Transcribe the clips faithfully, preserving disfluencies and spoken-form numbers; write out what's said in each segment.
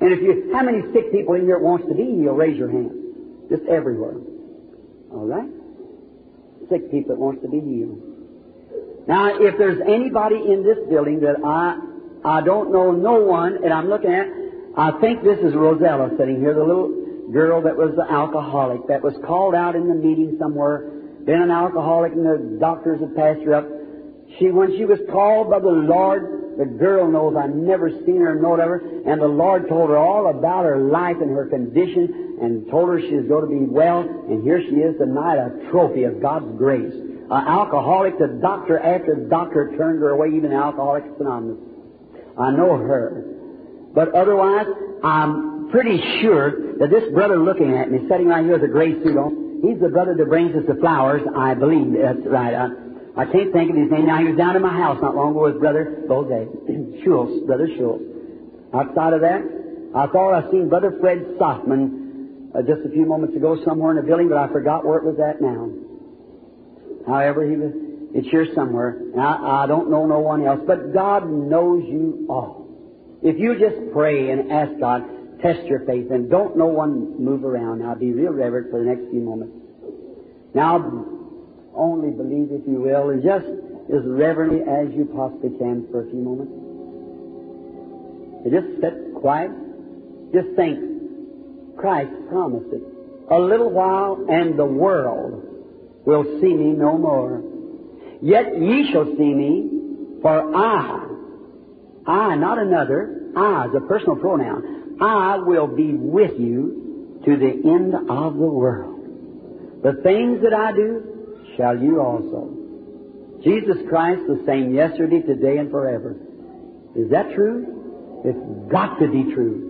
And if you, how many sick people in here wants to be healed? Raise your hand. Just everywhere. All right? Sick people that wants to be healed. Now, if there's anybody in this building that I I don't know no one, and I'm looking at, I think this is Rosella sitting here, the little girl that was the alcoholic, that was called out in the meeting somewhere, been an alcoholic, and the doctors had passed her up. She, when she was called by the Lord, the girl knows I never seen her nor whatever, and the Lord told her all about her life and her condition, and told her she was going to be well, and here she is tonight, a trophy of God's grace. An alcoholic, the doctor after the doctor turned her away, even Alcoholics Anonymous. I know her. But otherwise, I'm pretty sure that this brother looking at me, sitting right here with a gray suit on, he's the brother that brings us the flowers, I believe. That's right. I, I can't think of his name now. He was down in my house not long ago with Brother Jose. Schultz, Brother Schultz. Outside of that, I thought I seen Brother Fred Softman uh, just a few moments ago somewhere in the building, but I forgot where it was at now. However, he was, it's here somewhere. I, I don't know no one else, but God knows you all. If you just pray and ask God, test your faith, and don't no one move around. Now, be real reverent for the next few moments. Now, only believe, if you will, and just as reverently as you possibly can for a few moments. And just sit quiet. Just think. Christ promised it. A little while, and the world will see me no more. Yet ye shall see me, for I, I, not another, I is a personal pronoun, I will be with you to the end of the world. The things that I do, shall you also. Jesus Christ the same yesterday, today, and forever. Is that true? It's got to be true.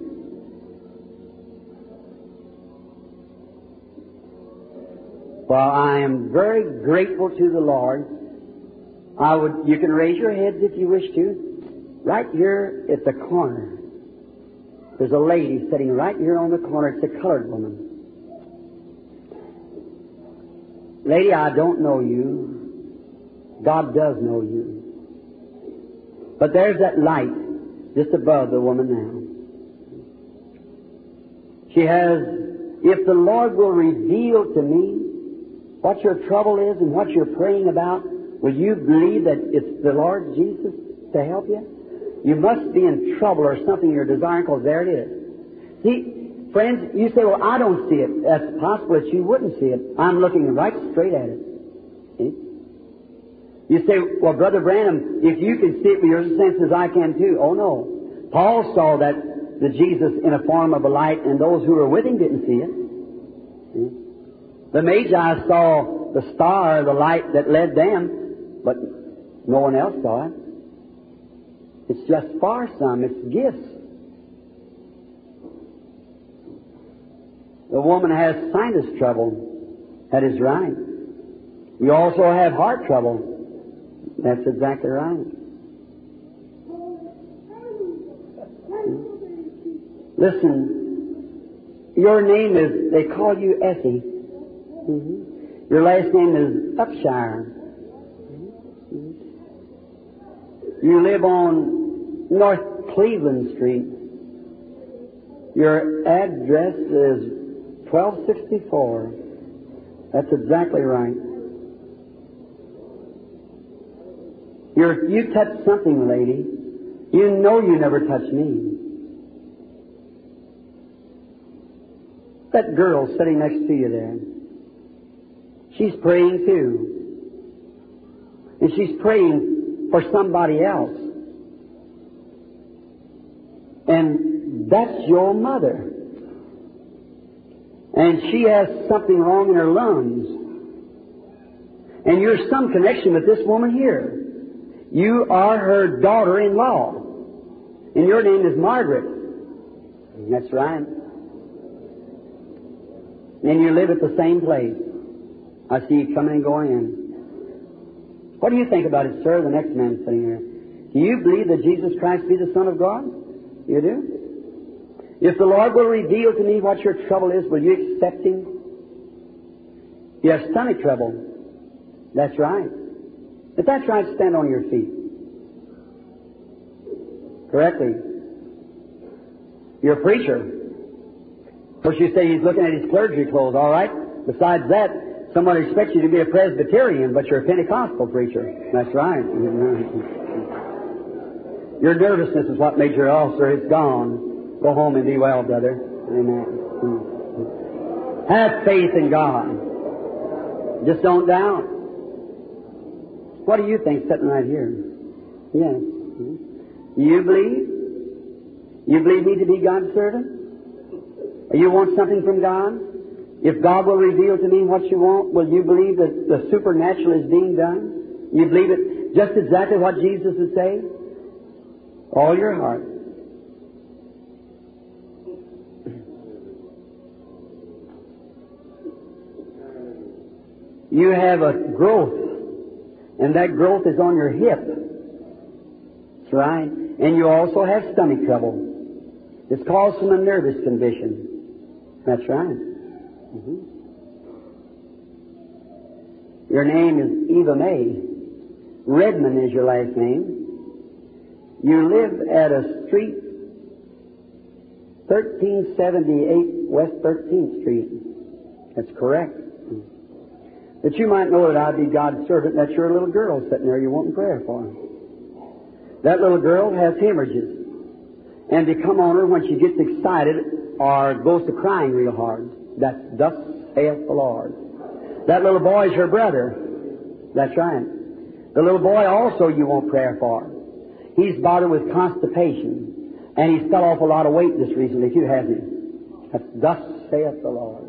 Well, I am very grateful to the Lord. I would, you can raise your heads if you wish to. Right here at the corner, there's a lady sitting right here on the corner. It's a colored woman. Lady, I don't know you. God does know you. But there's that light just above the woman now. She has, if the Lord will reveal to me what your trouble is and what you're praying about, will you believe that it's the Lord Jesus to help you? You must be in trouble or something you're desiring, because there it is. See, friends, you say, well, I don't see it. That's possible that you wouldn't see it. I'm looking right straight at it. See? You say, well, Brother Branham, if you can see it with your senses, I can too. Oh, no. Paul saw that the Jesus in a form of a light, and those who were with him didn't see it. See? The Magi saw the star, the light that led them, but no one else saw it. It's just for some. It's gifts. The woman has sinus trouble. That is right. You also have heart trouble. That's exactly right. Listen, your name is, they call you Essie. Mm-hmm. Your last name is Upshire. Mm-hmm. You live on North Cleveland Street. Your address is twelve sixty-four. That's exactly right. You're, you touched something, lady. You know you never touched me. That girl sitting next to you there, she's praying too. And she's praying for somebody else. And that's your mother. And she has something wrong in her lungs. And you're some connection with this woman here. You are her daughter-in-law. And your name is Margaret. That's right. And you live at the same place. I see you coming and going in. What do you think about it, sir, the next man sitting here? Do you believe that Jesus Christ be the Son of God? You do? If the Lord will reveal to me what your trouble is, will you accept Him? You have stomach trouble. That's right. If that's right, stand on your feet. Correctly. You're a preacher. Of course, you say he's looking at his clergy clothes, all right? Besides that, someone expects you to be a Presbyterian, but you're a Pentecostal preacher. That's right. Your nervousness is what made your ulcer. It's gone. Go home and be well, brother. Amen. Have faith in God. Just don't doubt. What do you think sitting right here? Yes. You believe? You believe me to be God's servant? You want something from God? If God will reveal to me what you want, will you believe that the supernatural is being done? You believe it just exactly what Jesus would say? All your heart. You have a growth, and that growth is on your hip. That's right. And you also have stomach trouble. It's caused from a nervous condition. That's right. Mm-hmm. Your name is Eva May. Redmond is your last name. You live at a street, thirteen seventy-eight West thirteenth Street. That's correct. That you might know that I'd be God's servant, that's your little girl sitting there you're wanting prayer for. That little girl has hemorrhages. And they come on her when she gets excited or goes to crying real hard. That's thus saith the Lord. That little boy is her brother. That's right. The little boy also you want prayer for. He's bothered with constipation. And he's fell off a lot of weight just recently too, hasn't he? That's thus saith the Lord.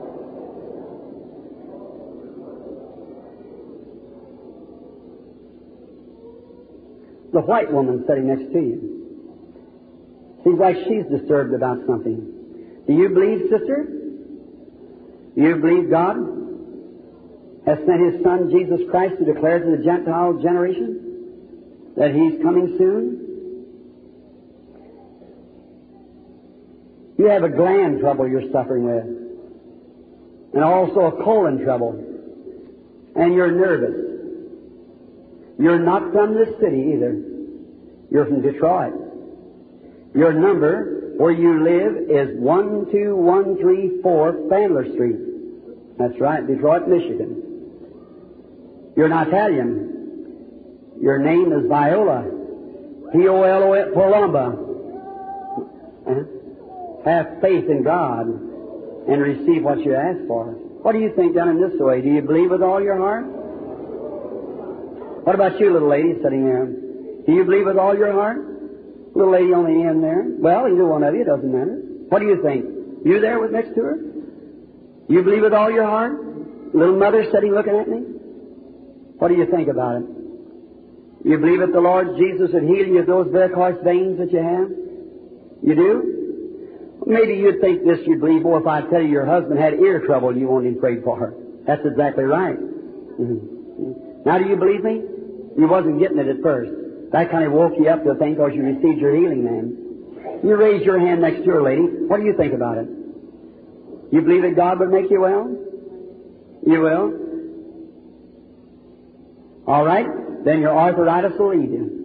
The white woman sitting next to you. Seems like she's disturbed about something. Do you believe, sister? Do you believe God has sent His Son, Jesus Christ, to declare to the Gentile generation that He's coming soon? You have a gland trouble you're suffering with, and also a colon trouble, and you're nervous. You're not from this city either. You're from Detroit. Your number where you live is one two one three four Fandler Street. That's right, Detroit, Michigan. You're an Italian. Your name is Viola. P O L O L, Palumba. Uh-huh. Have faith in God and receive what you ask for. What do you think done in this way? Do you believe with all your heart? What about you, little lady sitting there? Do you believe with all your heart? Little lady on the end there. Well, either one of you, it doesn't matter. What do you think? You there with next to her? You believe with all your heart? Little mother sitting looking at me? What do you think about it? You believe that the Lord Jesus would heal you of those varicose veins that you have? You do? Maybe you'd think this you'd believe more if I tell you your husband had ear trouble and you wanted him prayed for. That's exactly right. Mm-hmm. Now, do you believe me? You wasn't getting it at first. That kind of woke you up to a thing because you received your healing, man. You raise your hand next to her, lady. What do you think about it? You believe that God would make you well? You will? All right. Then your arthritis will leave you.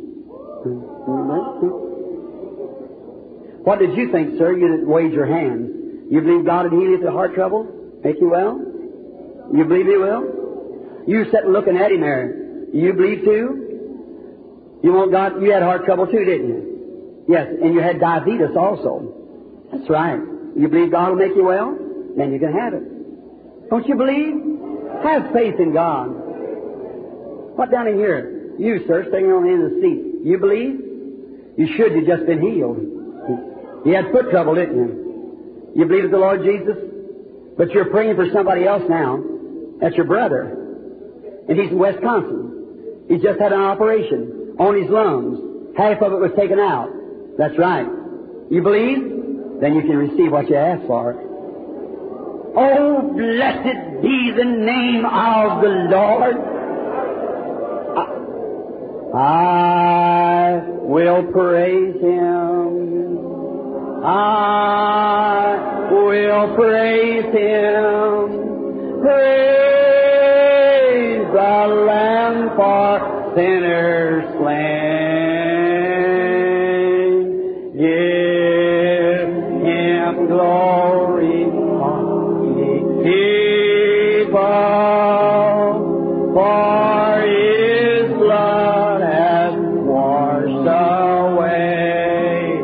What did you think, sir? You didn't wave your hands. You believe God would heal you of heart trouble? Make you well? You believe He will? You sitting looking at Him there. You believe too? You want God? You had heart trouble too, didn't you? Yes, and you had diabetes also. That's right. You believe God will make you well? Then you can have it. Don't you believe? Have faith in God. What down in here? You, sir, sitting on the end of the seat. You believe? You should have just been healed. You had foot trouble, didn't you? You believe in the Lord Jesus? But you're praying for somebody else now. That's your brother. And he's in Wisconsin. He's just had an operation on his lungs. Half of it was taken out. That's right. You believe? Then you can receive what you ask for. Oh, blessed be the name of the Lord. I will praise Him. I will praise Him. Praise the Lamb for sinners slain. Give glory of His people, for His blood has washed away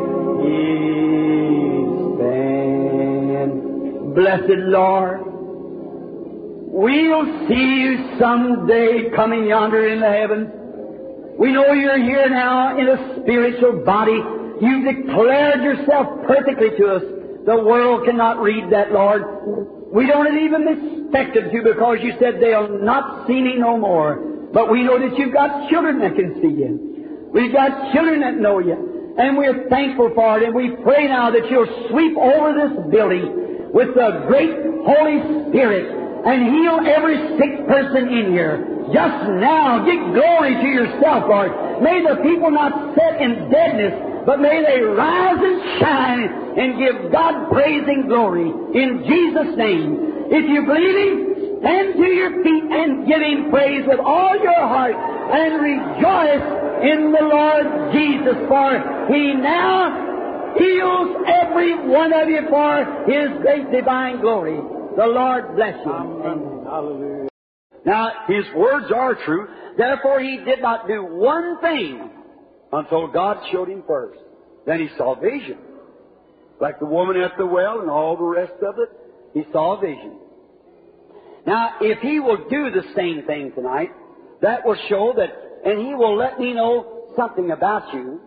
His sin. Blessed Lord, we'll see You someday coming yonder in the heavens. We know You're here now in a spiritual body. You've declared Yourself perfectly to us. The world cannot read that, Lord. We don't even expect it to, because You said they'll not see Me no more. But we know that You've got children that can see You. We've got children that know You. And we're thankful for it. And we pray now that You'll sweep over this building with the great Holy Spirit and heal every sick person in here. Just now, give glory to Yourself, Lord. May the people not sit in deadness, but may they rise and shine and give God praise and glory in Jesus' name. If you believe Him, stand to your feet and give Him praise with all your heart and rejoice in the Lord Jesus, for He now heals every one of you for His great divine glory. The Lord bless you. Amen. Hallelujah. Now, His words are true. Therefore, He did not do one thing until God showed Him first. Then He saw vision. Like the woman at the well and all the rest of it, He saw vision. Now, if He will do the same thing tonight, that will show that, and He will let me know something about you.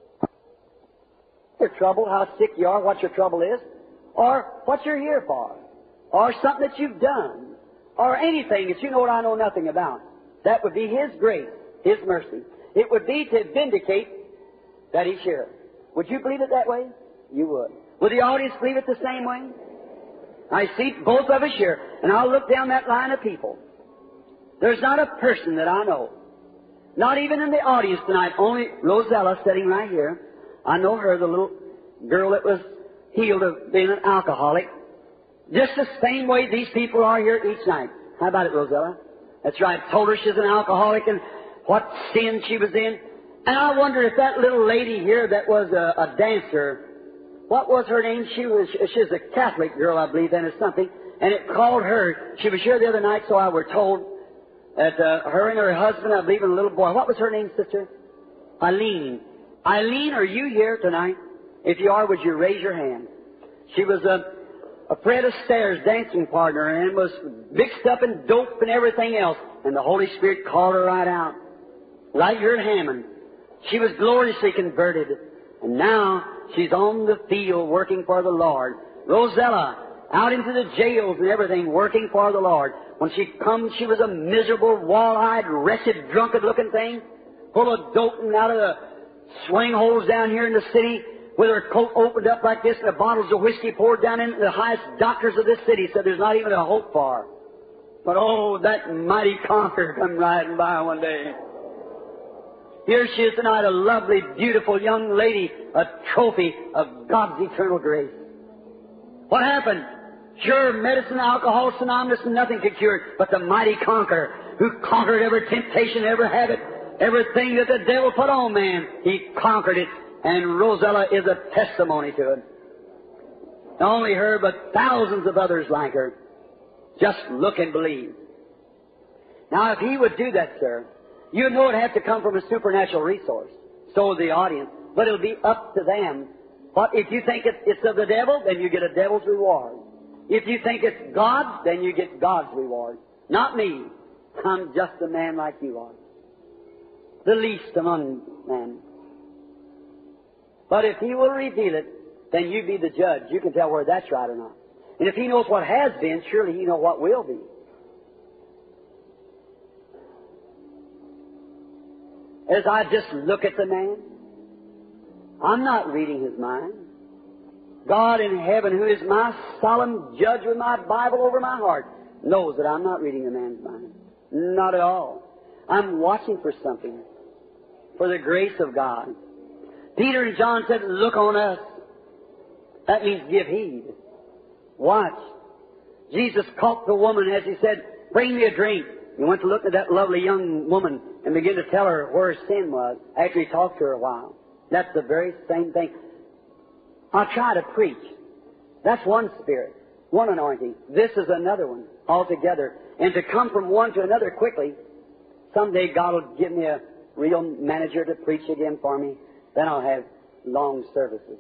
Your trouble, how sick you are, what your trouble is, or what you're here for, or something that you've done, or anything that you know what I know nothing about. That would be His grace, His mercy. It would be to vindicate that He's here. Would you believe it that way? You would. Would the audience believe it the same way? I see both of us here, and I'll look down that line of people. There's not a person that I know, not even in the audience tonight, only Rosella sitting right here. I know her, the little girl that was healed of being an alcoholic. Just the same way these people are here each night. How about it, Rosella? That's right. Told her she's an alcoholic and what sin she was in. And I wonder if that little lady here that was a, a dancer, what was her name? She was, she was a Catholic girl, I believe, then or something. And it called her. She was here the other night, so I were told that uh, her and her husband, I believe, and a little boy. What was her name, sister? Eileen. Eileen, are you here tonight? If you are, would you raise your hand? She was a... a Fred Astaire's dancing partner, and was mixed up in dope and everything else. And the Holy Spirit called her right out. Right here at Hammond. She was gloriously converted. And now she's on the field working for the Lord. Rosella, out into the jails and everything, working for the Lord. When she comes, she was a miserable, wall-eyed, wretched, drunken-looking thing, full of dope and out of the swing holes down here in the city, with her coat opened up like this and the bottles of whiskey poured down in. The highest doctors of this city said there's not even a hope for her. But oh, that mighty conqueror come riding by one day. Here she is tonight, a lovely, beautiful young lady, a trophy of God's eternal grace. What happened? Sure, medicine, alcohol, synonymous, and nothing could cure it, but the mighty conqueror who conquered every temptation, every habit, everything that the devil put on man, He conquered it. And Rosella is a testimony to it. Not only her, but thousands of others like her. Just look and believe. Now, if He would do that, sir, you know it'd have to come from a supernatural resource. So would the audience. But it'll be up to them. But if you think it's, it's of the devil, then you get a devil's reward. If you think it's God, then you get God's reward. Not me. I'm just a man like you are. The least among men. But if He will reveal it, then you be the judge. You can tell whether that's right or not. And if He knows what has been, surely He knows what will be. As I just look at the man, I'm not reading his mind. God in heaven, who is my solemn judge with my Bible over my heart, knows that I'm not reading the man's mind. Not at all. I'm watching for something, for the grace of God. Peter and John said, look on us. That means give heed. Watch. Jesus caught the woman as He said, bring me a drink. He went to look at that lovely young woman and began to tell her where her sin was after He talked to her a while. That's the very same thing. I'll try to preach. That's one Spirit, one anointing. This is another one altogether. And to come from one to another quickly, someday God will give me a real manager to preach again for me. Then I'll have long services.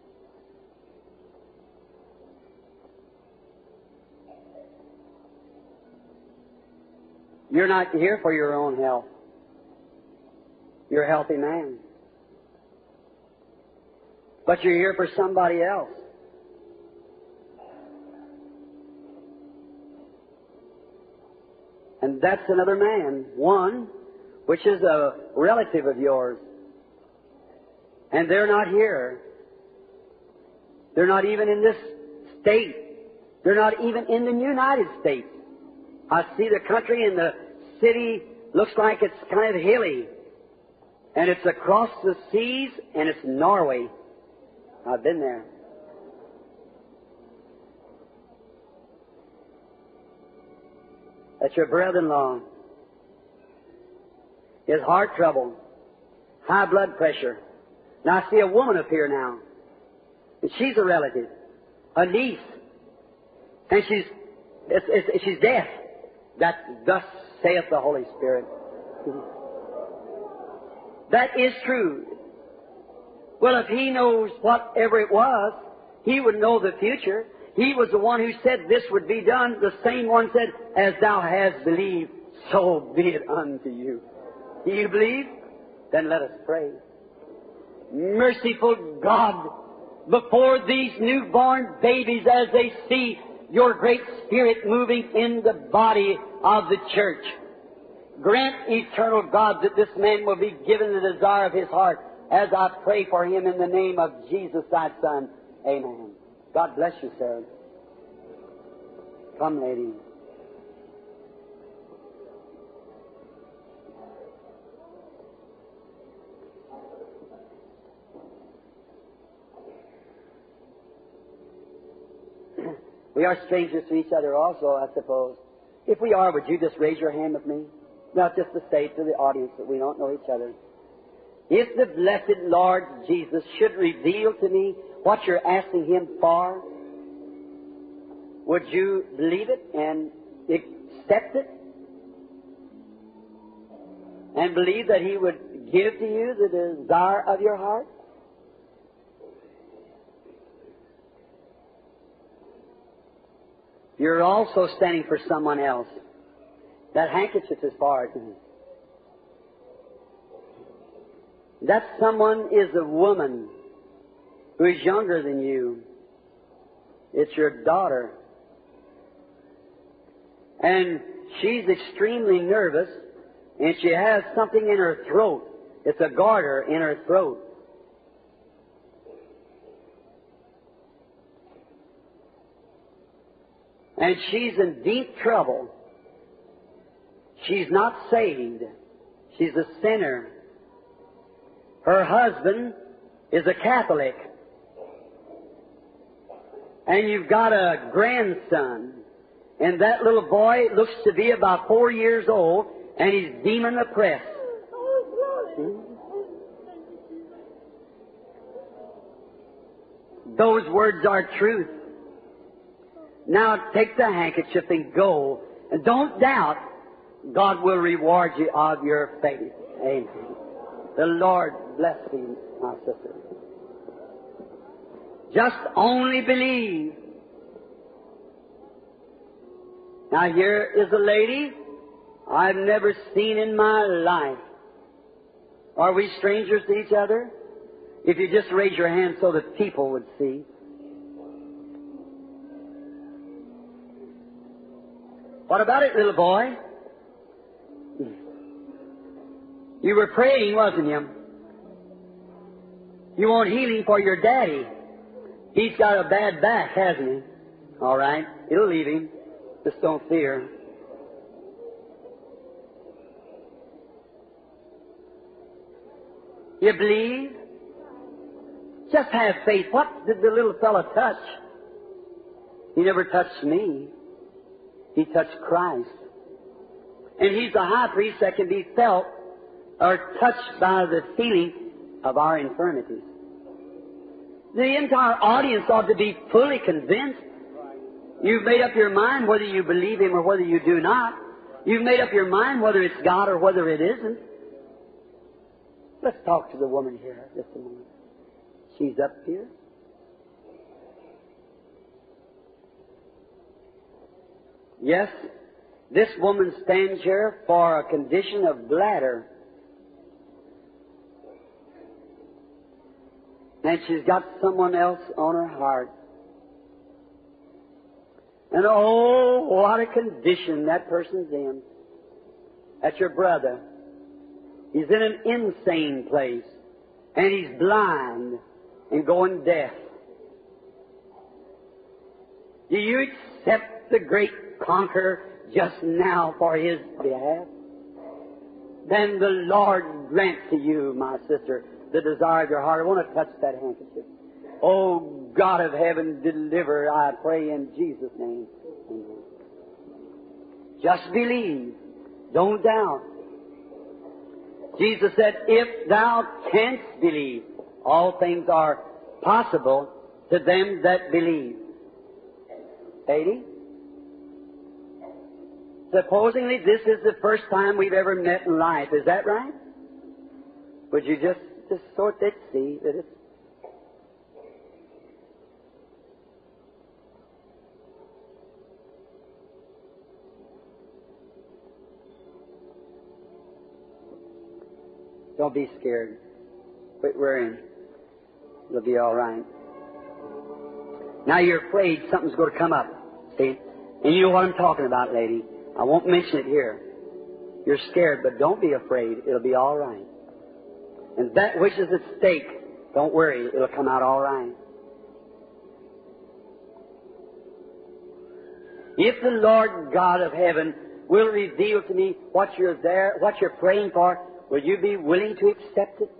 You're not here for your own health. You're a healthy man. But you're here for somebody else. And that's another man, one, which is a relative of yours. And they're not here. They're not even in this state. They're not even in the United States. I see the country and the city looks like it's kind of hilly. And it's across the seas, and it's Norway. I've been there. That's your brother-in-law. He has heart trouble, high blood pressure. Now I see a woman up here now, and she's a relative, a niece, and she's it's, it's, she's deaf. That thus saith the Holy Spirit. That is true. Well, if He knows whatever it was, He would know the future. He was the one who said this would be done. The same one said, as thou hast believed, so be it unto you. Do you believe? Then let us pray. Merciful God, before these newborn babies, as they see your great Spirit moving in the body of the church, grant, eternal God, that this man will be given the desire of his heart, as I pray for him in the name of Jesus, thy Son. Amen. God bless you, sir. Come, lady. We are strangers to each other also, I suppose. If we are, would you just raise your hand with me? Not just to say to the audience that we don't know each other. If the blessed Lord Jesus should reveal to me what you're asking Him for, would you believe it and accept it? And believe that He would give to you the desire of your heart? You're also standing for someone else. That handkerchief is for it. That someone is a woman who is younger than you. It's your daughter. And she's extremely nervous, and she has something in her throat. It's a garter in her throat. And she's in deep trouble. She's not saved. She's a sinner. Her husband is a Catholic. And you've got a grandson. And that little boy looks to be about four years old, and he's demon oppressed. Hmm? Those words are truth. Now take the handkerchief and go. And don't doubt. God will reward you of your faith. Amen. The Lord bless you, my sister. Just only believe. Now here is a lady I've never seen in my life. Are we strangers to each other? If you just raise your hand so that people would see. What about it, little boy? You were praying, wasn't you? You want healing for your daddy. He's got a bad back, hasn't he? All right. It'll leave him. Just don't fear. You believe? Just have faith. What did the little fellow touch? He never touched me. He touched Christ. And He's the high priest that can be felt or touched by the feeling of our infirmities. The entire audience ought to be fully convinced. You've made up your mind whether you believe Him or whether you do not. You've made up your mind whether it's God or whether it isn't. Let's talk to the woman here just a moment. She's up here. Yes, this woman stands here for a condition of bladder. And she's got someone else on her heart. And oh, what a condition that person's in. That's your brother. He's in an insane place. And he's blind and going deaf. Do you accept the great conqueror just now for his behalf? Then the Lord grant to you, my sister, the desire of your heart. I want to touch that handkerchief. Oh, God of heaven, deliver, I pray in Jesus' name. Amen. Just believe. Don't doubt. Jesus said, if thou canst believe, all things are possible to them that believe. Eighty? Supposingly this is the first time we've ever met in life. Is that right? Would you just, just sort that, see that it's... Don't be scared. Quit worrying. It'll be all right. Now you're afraid something's going to come up. See? And you know what I'm talking about, lady. I won't mention it here. You're scared, but don't be afraid. It'll be all right. And that which is at stake, don't worry. It'll come out all right. If the Lord God of heaven will reveal to me what you're there, what you're praying for, will you be willing to accept it?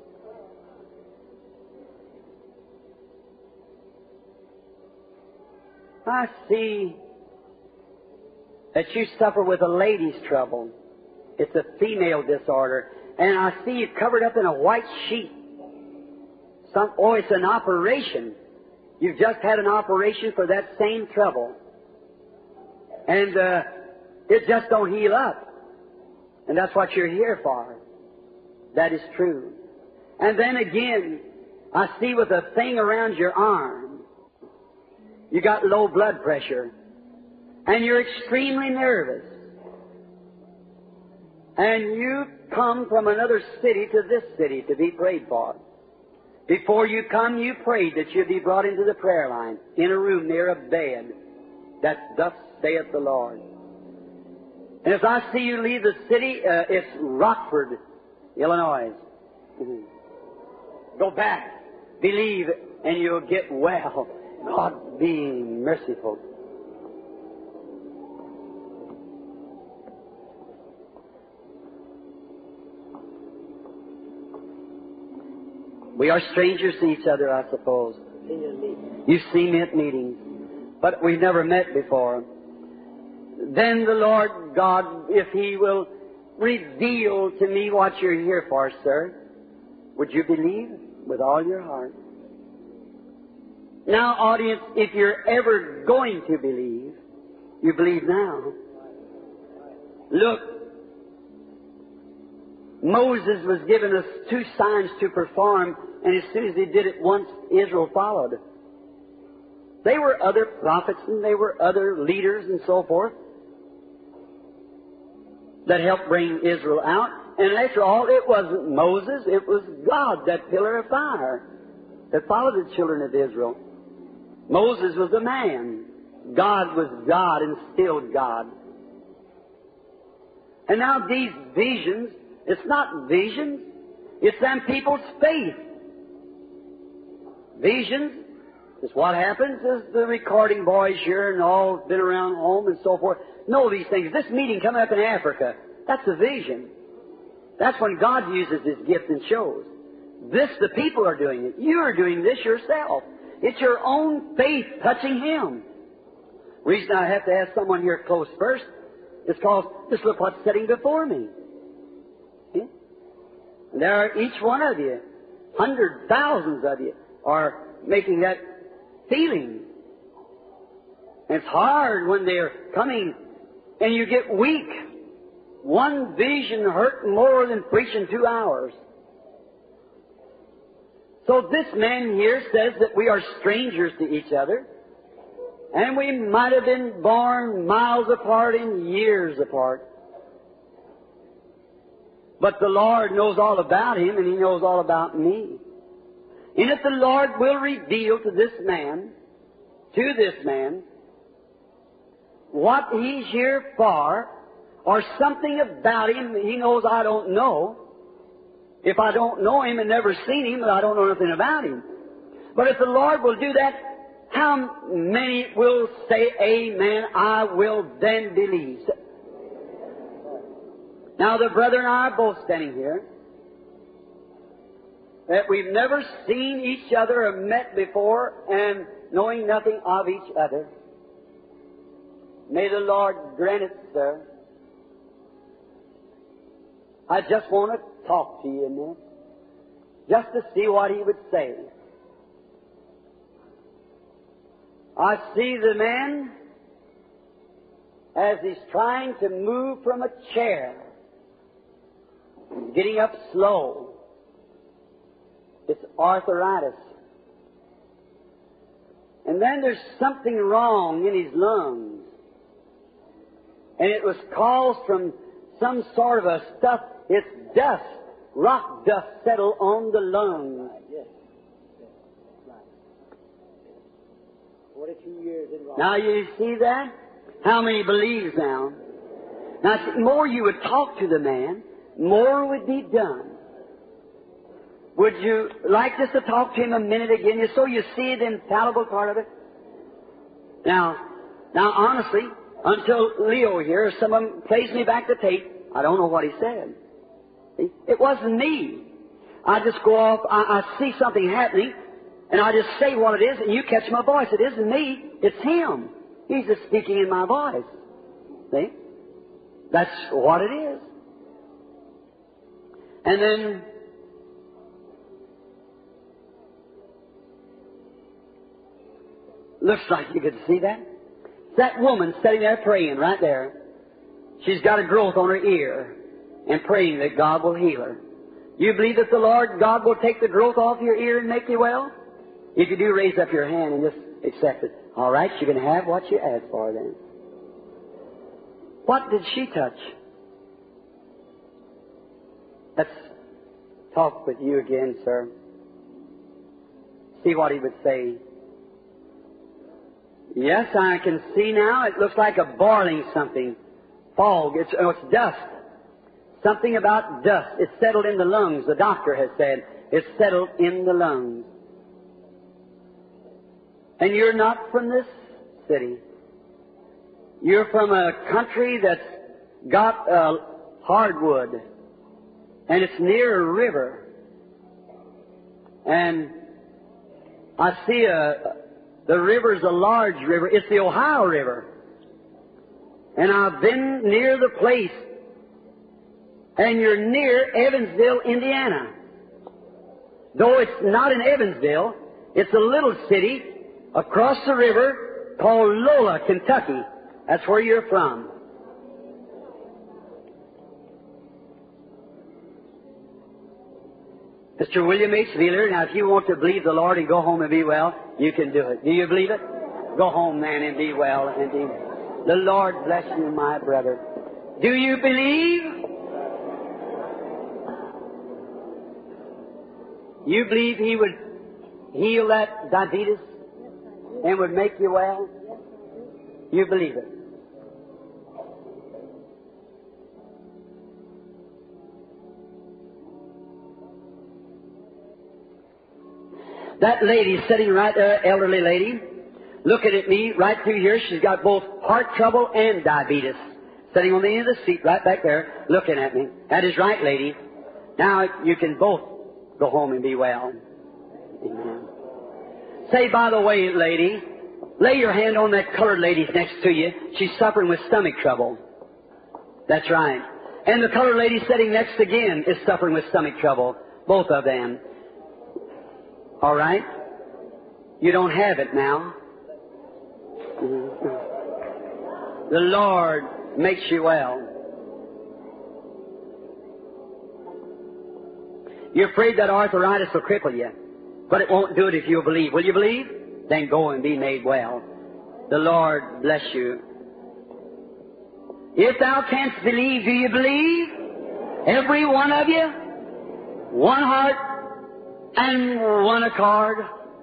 I see that you suffer with a lady's trouble. It's a female disorder. And I see you covered up in a white sheet. Some, oh, it's an operation. You've just had an operation for that same trouble. And uh, it just don't heal up. And that's what you're here for. That is true. And then again, I see with a thing around your arm, you got low blood pressure. And you're extremely nervous. And you come from another city to this city to be prayed for. Before you come, you prayed that you'd be brought into the prayer line, in a room near a bed, that thus saith the Lord. And as I see you leave the city, uh, it's Rockford, Illinois. Mm-hmm. Go back, believe, and you'll get well. God being merciful. We are strangers to each other, I suppose. You've seen me at meetings, but we've never met before. Then the Lord God, if He will reveal to me what you're here for, sir, would you believe with all your heart? Now, audience, if you're ever going to believe, you believe now. Look, Moses was given us two signs to perform, and as soon as he did it once, Israel followed. There were other prophets and there were other leaders and so forth that helped bring Israel out. And after all, it wasn't Moses, it was God, that pillar of fire, that followed the children of Israel. Moses was a man. God was God and still God. And now these visions, it's not visions, it's them people's faith. Visions is what happens is the recording boys here and all been around home and so forth know these things. This meeting coming up in Africa, that's a vision. That's when God uses His gift and shows. This, the people are doing it. You are doing this yourself. It's your own faith touching Him. The reason I have to ask someone here close first is because just look what's sitting before me. See? And there are each one of you, hundreds, thousands of you, are making that feeling. And it's hard when they're coming and you get weak. One vision hurt more than preaching two hours. So this man here says that we are strangers to each other, and we might have been born miles apart and years apart. But the Lord knows all about him, and He knows all about me. And if the Lord will reveal to this man, to this man, what he's here for, or something about him that he knows I don't know. If I don't know him and never seen him, I don't know nothing about him. But if the Lord will do that, how many will say, Amen, I will then believe? Now the brother and I are both standing here, that we've never seen each other or met before, and knowing nothing of each other. May the Lord grant it, sir. I just want to talk to you in this, just to see what he would say. I see the man as he's trying to move from a chair, getting up slow. It's arthritis. And then there's something wrong in his lungs. And it was caused from some sort of a stuff. It's dust, rock dust settled on the lungs. forty-two years in rock. Now you see that? How many believes now? Now, the more you would talk to the man, more would be done. Would you like just to talk to him a minute again, just so you see the infallible part of it? Now, now honestly, until Leo here, some of them plays me back the tape, I don't know what he said. See? It wasn't me. I just go off, I, I see something happening, and I just say what it is, and you catch my voice. It isn't me, it's him. He's just speaking in my voice. See? That's what it is. And then looks like you could see that. That woman sitting there praying right there. She's got a growth on her ear and praying that God will heal her. You believe that the Lord God will take the growth off your ear and make you well? If you do, raise up your hand and just accept it. All right, you can have what you asked for then. What did she touch? Let's talk with you again, sir. See what he would say. Yes, I can see now. It looks like a boiling something. Fog. It's, oh, it's dust. Something about dust. It's settled in the lungs. The doctor has said it's settled in the lungs. And you're not from this city. You're from a country that's got uh, hardwood. And it's near a river. And I see a... The river's a large river. It's the Ohio River. And I've been near the place. And you're near Evansville, Indiana. Though it's not in Evansville, it's a little city across the river called Lola, Kentucky. That's where you're from. Mister William H. Wheeler, now if you want to believe the Lord and go home and be well, you can do it. Do you believe it? Go home, man, and be well. And be... The Lord bless you, my brother. Do you believe? You believe He would heal that diabetes and would make you well? You believe it. That lady sitting right there, elderly lady, looking at me right through here. She's got both heart trouble and diabetes. Sitting on the end of the seat right back there, looking at me. That is right, lady. Now you can both go home and be well. Amen. Say, by the way, lady, lay your hand on that colored lady next to you. She's suffering with stomach trouble. That's right. And the colored lady sitting next again is suffering with stomach trouble. Both of them. All right? You don't have it now. The Lord makes you well. You're afraid that arthritis will cripple you, but it won't do it if you believe. Will you believe? Then go and be made well. The Lord bless you. If thou canst believe, do you believe? Every one of you? One heart and one accord.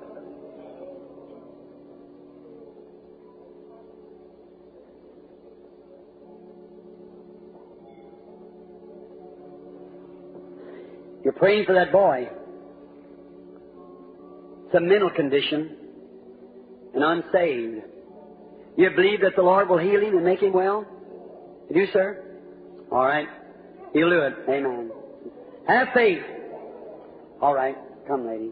You're praying for that boy. It's a mental condition and unsaved. You believe that the Lord will heal him and make him well? You do, sir? All right. He'll do it. Amen. Have faith. All right. Come, lady.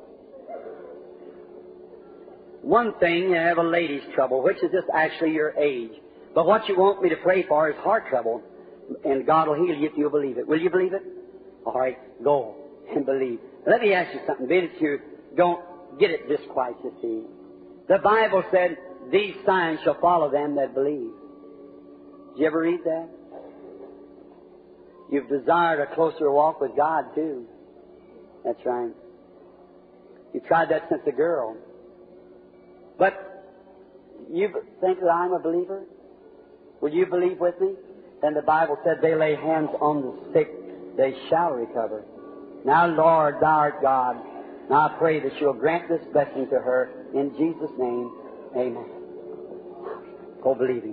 One thing, you have a lady's trouble, which is just actually your age. But what you want me to pray for is heart trouble, and God will heal you if you believe it. Will you believe it? All right. Go and believe. Let me ask you something. Being that you don't get it just quite, you see. The Bible said, these signs shall follow them that believe. Did you ever read that? You've desired a closer walk with God, too. That's right. You've tried that since a girl. But you think that I'm a believer? Will you believe with me? Then the Bible said, they lay hands on the sick, they shall recover. Now, Lord, thou art God. Now I pray that you'll grant this blessing to her. In Jesus' name, amen. Go believing.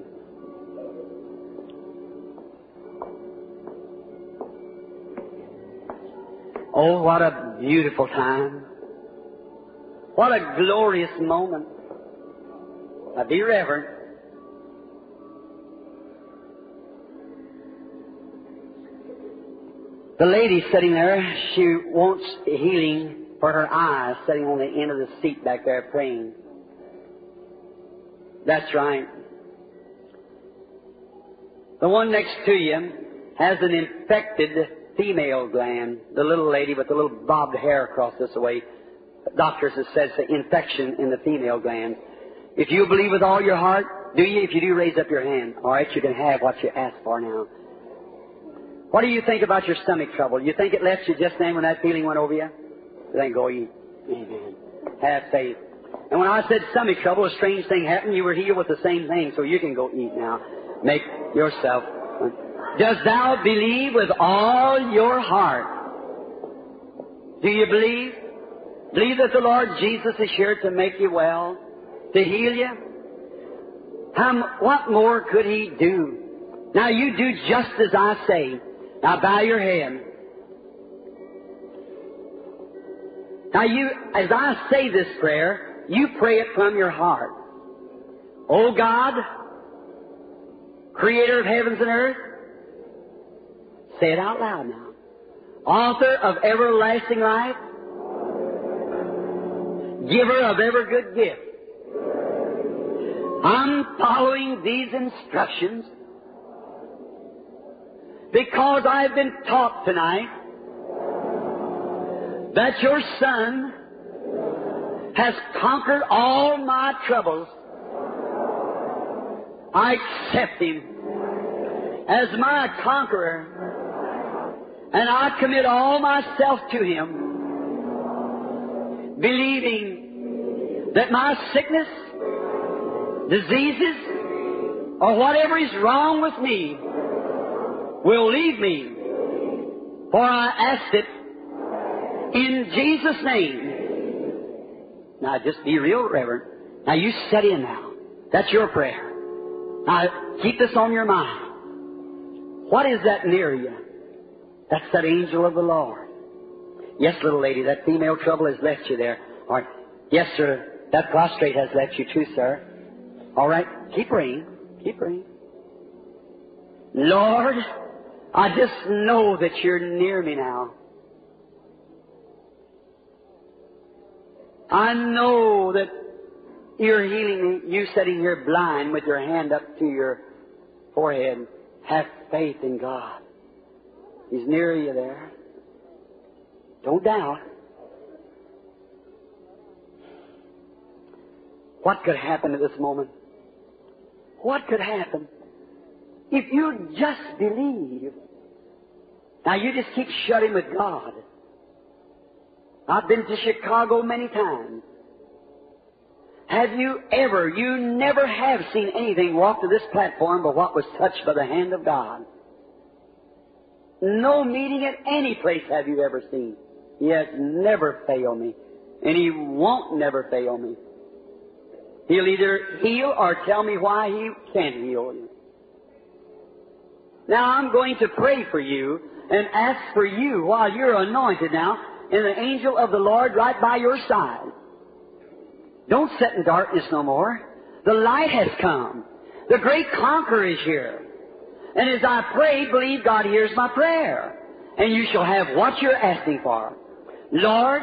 Oh, what a beautiful time. What a glorious moment. Now be reverent. The lady sitting there, she wants healing for her eyes, sitting on the end of the seat back there praying. That's right. The one next to you has an infected female gland. The little lady with the little bobbed hair across this way. Doctors have said it's an infection in the female gland. If you believe with all your heart, do you? If you do, raise up your hand. All right, you can have what you ask for now. What do you think about your stomach trouble? You think it left you just then when that feeling went over you? Then go eat. Amen. Have faith. And when I said stomach trouble, a strange thing happened. You were healed with the same thing, so you can go eat now. Make yourself. Does thou believe with all your heart? Do you believe? Believe that the Lord Jesus is here to make you well, to heal you? How, what more could He do? Now you do just as I say. Now bow your head. Now you, as I say this prayer, you pray it from your heart. O God, Creator of heavens and earth, say it out loud now. Author of everlasting life, giver of every good gift. I'm following these instructions because I've been taught tonight that your Son has conquered all my troubles. I accept Him as my conqueror, and I commit all myself to Him, believing that my sickness, diseases, or whatever is wrong with me will leave me, for I asked it in Jesus' name. Now just be real reverent. Now you set in now. That's your prayer. Now keep this on your mind. What is that near you? That's that angel of the Lord. Yes, little lady, that female trouble has left you there. All right. Yes, sir, that prostrate has left you too, sir. All right. Keep praying. Keep praying. Lord, I just know that you're near me now. I know that you're healing me. You sitting here blind with your hand up to your forehead. Have faith in God. He's near you there. Don't doubt. What could happen at this moment? What could happen? If you just believe. Now you just keep shut in with God. I've been to Chicago many times. Have you ever, you never have seen anything walk to this platform but what was touched by the hand of God. No meeting at any place have you ever seen. He has never failed me. And He won't never fail me. He'll either heal or tell me why He can't heal you. Now I'm going to pray for you and ask for you while you're anointed now, and the angel of the Lord right by your side. Don't sit in darkness no more. The light has come. The great conqueror is here. And as I pray, believe God hears my prayer. And you shall have what you're asking for. Lord,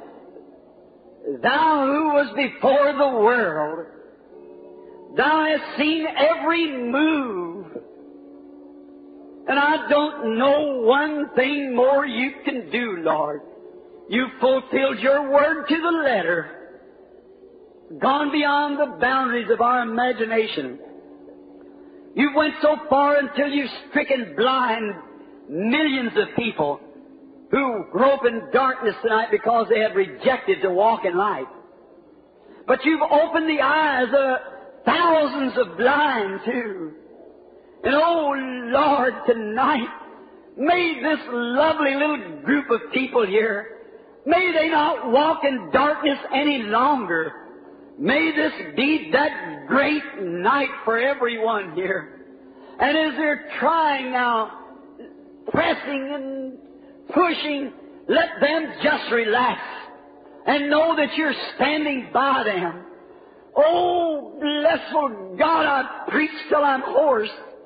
Thou who was before the world, Thou hast seen every move. And I don't know one thing more you can do, Lord. You fulfilled your word to the letter. Gone beyond the boundaries of our imagination. You went so far until you've stricken blind millions of people who grope in darkness tonight because they have rejected to walk in light. But you've opened the eyes of thousands of blind too. And oh Lord, tonight, may this lovely little group of people here, may they not walk in darkness any longer. May this be that great night for everyone here. And as they're trying now, pressing and pushing, let them just relax and know that you're standing by them. Oh, blessed God, I preach till I'm hoarse.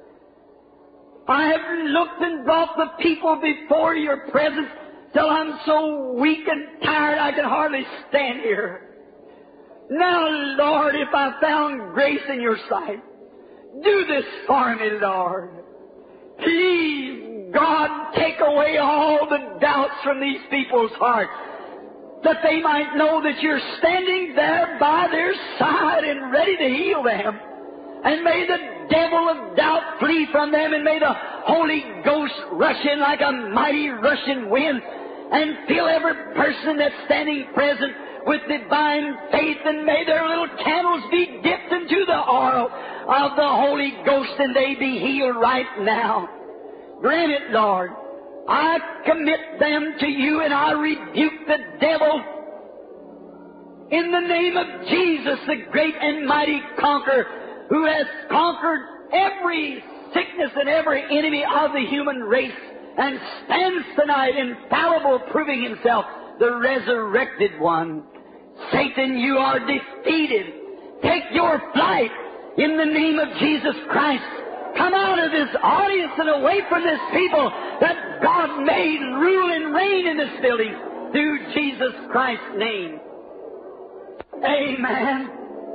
I have looked and brought the people before your presence till I'm so weak and tired I can hardly stand here. Now, Lord, if I found grace in your sight, do this for me, Lord. Please, God, take away all the doubts from these people's hearts, that they might know that you're standing there by their side and ready to heal them. And may the devil of doubt flee from them, and may the Holy Ghost rush in like a mighty rushing wind and fill every person that's standing present with divine faith, and may their little candles be dipped into the oil of the Holy Ghost, and they be healed right now. Grant it, Lord. I commit them to you, and I rebuke the devil in the name of Jesus, the great and mighty conqueror, who has conquered every sickness and every enemy of the human race, and stands tonight infallible, proving Himself the resurrected one. Satan, you are defeated. Take your flight in the name of Jesus Christ. Come out of this audience and away from this people, that God may rule and reign in this building through Jesus Christ's name. Amen.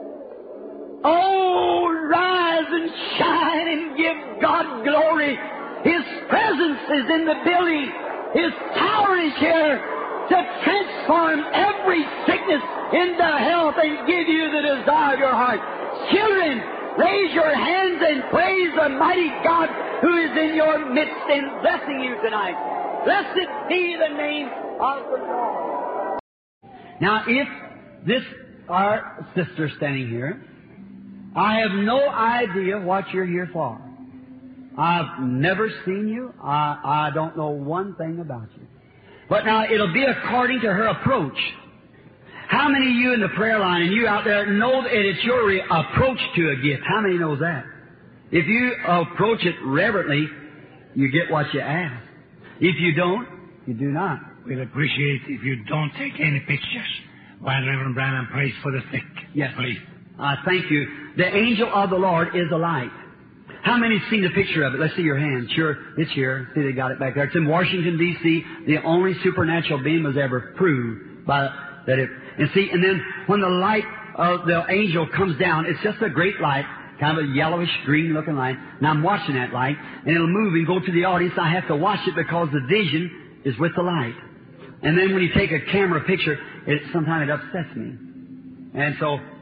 Oh, rise and shine and give God glory. His presence is in the building. His power is here to transform every sickness into health and give you the desire of your heart. Children, raise your hands and praise the mighty God who is in your midst and blessing you tonight. Blessed be the name of the Lord. Now, if this, our sister standing here, I have no idea what you're here for. I've never seen you. I, I don't know one thing about you. But now it'll be according to her approach. How many of you in the prayer line and you out there know that it's your re- approach to a gift? How many knows that? If you approach it reverently, you get what you ask. If you don't, you do not. We'll appreciate if you don't take any pictures while Reverend Branham prays for the sick. Yes, please. Uh, thank you. The angel of the Lord is a light. How many have seen the picture of it? Let's see your hand. Sure, it's here. See, they got it back there. It's in Washington, D C The only supernatural being was ever proved by that it. And see, and then when the light of the angel comes down, it's just a great light, kind of a yellowish green looking light. Now I'm watching that light, and it'll move and go to the audience. I have to watch it because the vision is with the light. And then when you take a camera picture, it sometimes it upsets me. And so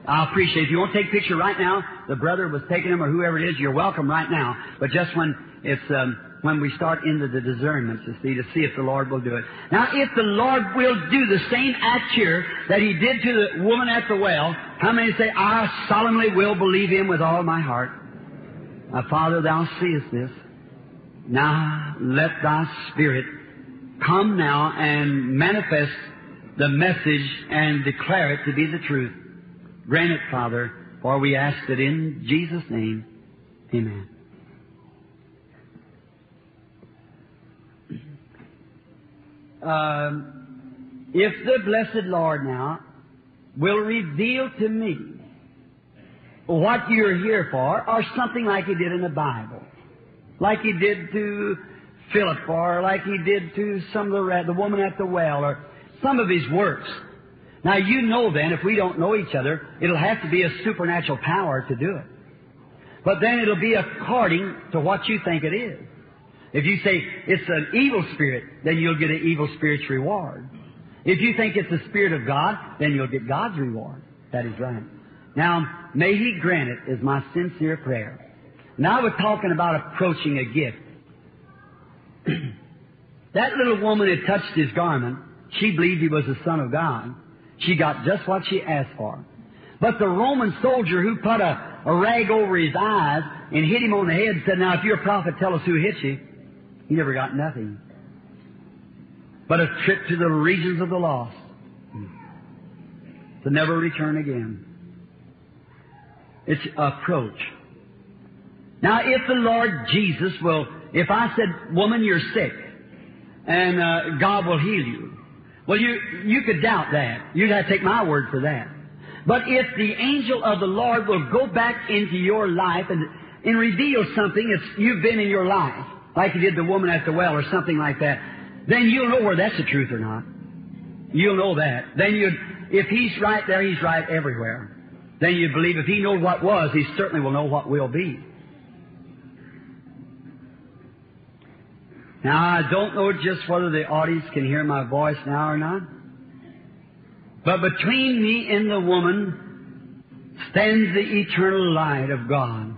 I appreciate it. If you want to take a picture right now, the brother was taking them or whoever it is, you're welcome right now. But just when it's, um, when we start into the discernments, you see, to see if the Lord will do it. Now, if the Lord will do the same act here that He did to the woman at the well, how many say, I solemnly will believe Him with all my heart? Now, Father, Thou seest this. Now, let Thy Spirit come now and manifest the message and declare it to be the truth. Grant it, Father, for we ask it in Jesus' name. Amen. Um, if the blessed Lord now will reveal to me what you're here for, or something like He did in the Bible, like He did to Philip, or like He did to some of the, the woman at the well, or some of His works. Now, you know then, if we don't know each other, it'll have to be a supernatural power to do it. But then it'll be according to what you think it is. If you say it's an evil spirit, then you'll get an evil spirit's reward. If you think it's the Spirit of God, then you'll get God's reward. That is right. Now, may He grant it, is my sincere prayer. Now we're talking about approaching a gift. That little woman had touched His garment. She believed He was the Son of God. She got just what she asked for. But the Roman soldier who put a, a rag over his eyes and hit him on the head and said, now, if you're a prophet, tell us who hit you. He never got nothing but a trip to the regions of the lost to never return again. It's approach. Now, if the Lord Jesus will, if I said, woman, you're sick, and uh, God will heal you, well, you you could doubt that. You'd have to take my word for that. But if the angel of the Lord will go back into your life and, and reveal something that's you've been in your life, like He did the woman at the well or something like that, then you'll know whether that's the truth or not. You'll know that. Then you, if He's right there, He's right everywhere. Then you believe if He knows what was, He certainly will know what will be. Now, I don't know just whether the audience can hear my voice now or not. But between me and the woman stands the eternal light of God.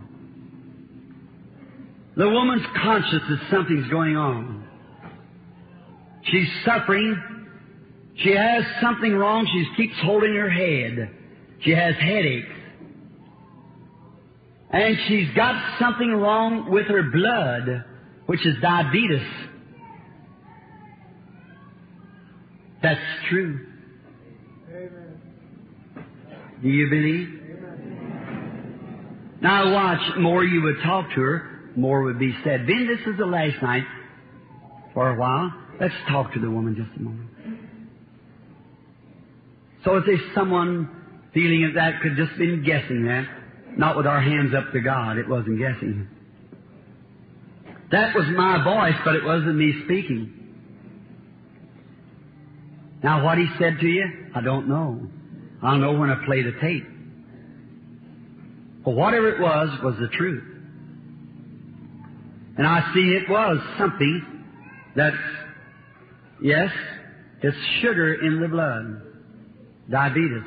The woman's conscious that something's going on. She's suffering. She has something wrong. She keeps holding her head. She has headaches. And she's got something wrong with her blood, which is diabetes. That's true. Amen. Do you believe? Amen. Now watch, more you would talk to her, more would be said. Ben, this is the last night for a while. Let's talk to the woman just a moment. So is there someone feeling that that could just been guessing that? Not with our hands up to God, it wasn't guessing. That was my voice, but it wasn't me speaking. Now, what He said to you, I don't know. I'll know when I play the tape. But whatever it was, was the truth. And I see it was something that's, yes, it's sugar in the blood, diabetes.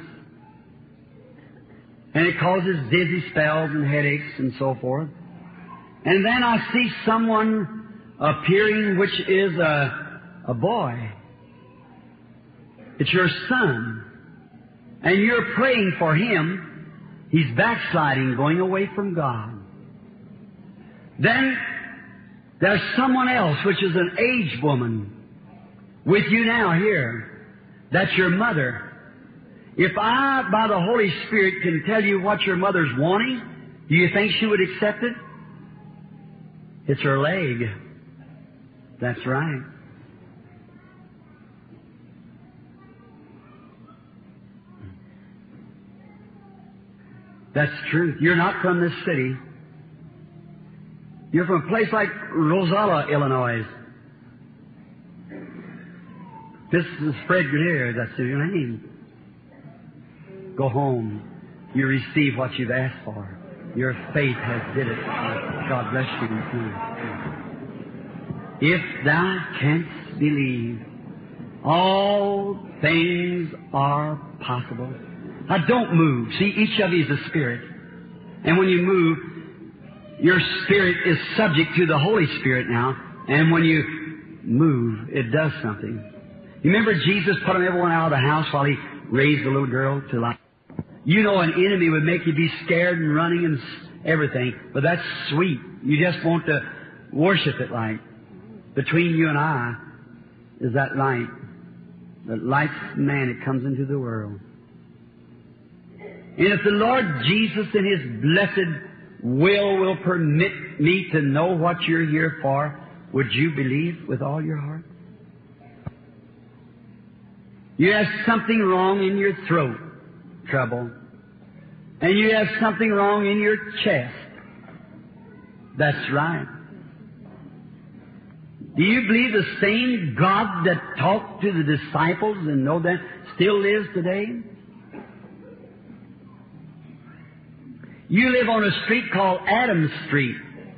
And it causes dizzy spells and headaches and so forth. And then I see someone appearing which is a, a boy. It's your son. And you're praying for him. He's backsliding, going away from God. Then there's someone else, which is an aged woman, with you now here. That's your mother. If I, by the Holy Spirit, can tell you what your mother's wanting, do you think she would accept it? It's her leg. That's right. That's truth. You're not from this city. You're from a place like Rosella, Illinois. This is Fred Greer. That's your name. Go home. You receive what you've asked for. Your faith has did it. God bless you. If thou canst believe, all things are possible. Now don't move. See, each of you is a spirit. And when you move, your spirit is subject to the Holy Spirit now. And when you move, it does something. You remember Jesus put everyone out of the house while He raised the little girl to life? You know an enemy would make you be scared and running and everything, but that's sweet. You just want to worship it like. Between you and I is that light. That lights man, it comes into the world. And if the Lord Jesus in His blessed will will permit me to know what you're here for, would you believe with all your heart? You have something wrong in your throat, trouble. And you have something wrong in your chest. That's right. Do you believe the same God that talked to the disciples and know that still lives today? You live on a street called Adams Street.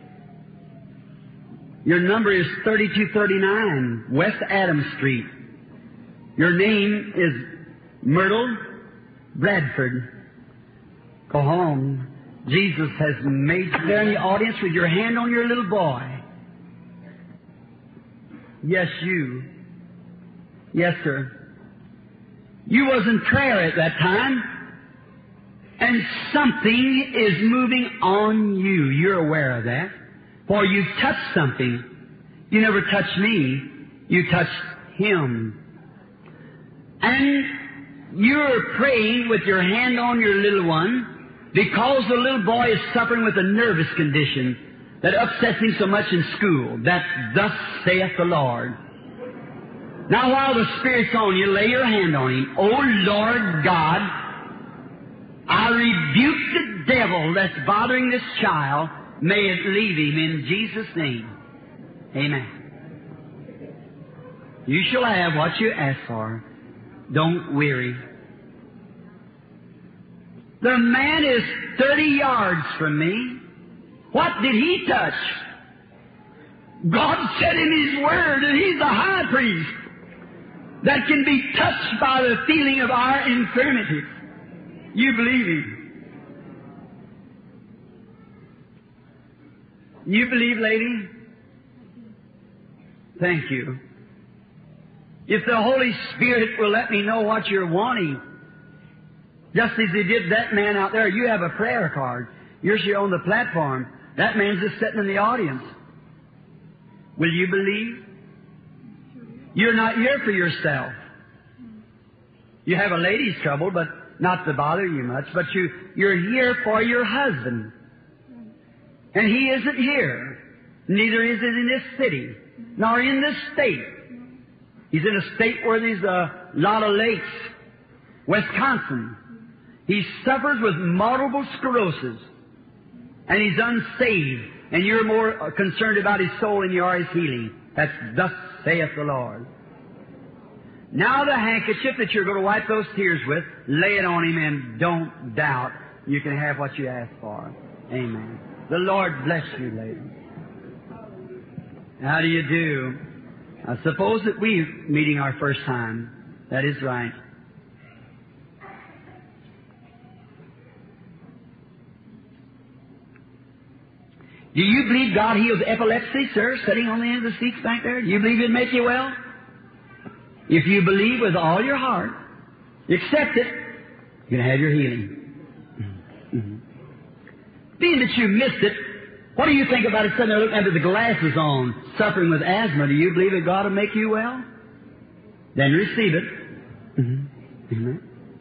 Your number is thirty-two thirty-nine, West Adams Street. Your name is Myrtle Bradford. Go home. Jesus has made you there in the audience with your hand on your little boy. Yes, you. Yes, sir. You was in prayer at that time, and something is moving on you. You're aware of that. For you touched something. You never touched me. You touched Him. And you're praying with your hand on your little one because the little boy is suffering with a nervous condition that upsets him so much in school. That thus saith the Lord. Now while the Spirit's on you, lay your hand on him. Oh Lord God, I rebuke the devil that's bothering this child. May it leave him in Jesus' name. Amen. You shall have what you ask for. Don't weary. The man is thirty yards from me. What did he touch? God said in His Word that He's the high priest that can be touched by the feeling of our infirmities. You believe Him? You believe, lady? Thank you. If the Holy Spirit will let me know what you're wanting, just as He did that man out there, you have a prayer card. You're here on the platform. That man's just sitting in the audience. Will you believe? You're not here for yourself. You have a lady's trouble, but not to bother you much, but you, you're here for your husband. And he isn't here. Neither is it in this city, nor in this state. He's in a state where there's a lot of lakes. Wisconsin. He suffers with multiple sclerosis. And he's unsaved. And you're more concerned about his soul than you are his healing. That's thus saith the Lord. Now the handkerchief that you're going to wipe those tears with, lay it on him and don't doubt you can have what you ask for. Amen. The Lord bless you, lady. How do you do? I suppose that we're meeting our first time. That is right. Do you believe God heals epilepsy, sir, sitting on the end of the seats back there? Do you believe He'd make you well? If you believe with all your heart, accept it, you're going to have your healing. Mm-hmm. Being that you missed it, what do you think about it sitting there looking under the glasses on, suffering with asthma? Do you believe that God will make you well? Then receive it. Mm-hmm. Mm-hmm.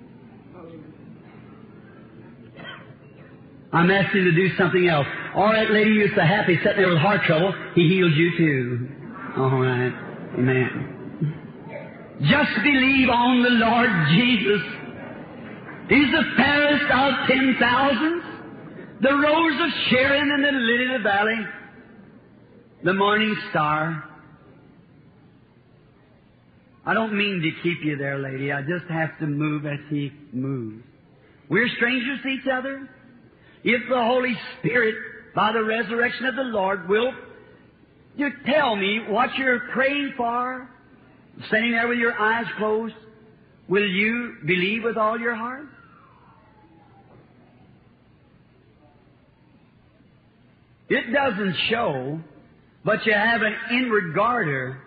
I'm asking you to do something else. All right, lady, you're so happy sitting there with heart trouble. He healed you too. All right. Amen. Just believe on the Lord Jesus. He's the fairest of ten thousands, the rose of Sharon and the lily of the valley, the morning star. I don't mean to keep you there, lady. I just have to move as He moves. We're strangers to each other. If the Holy Spirit, by the resurrection of the Lord, will you tell me what you're praying for, sitting there with your eyes closed, will you believe with all your heart? It doesn't show, but you have an inward garter.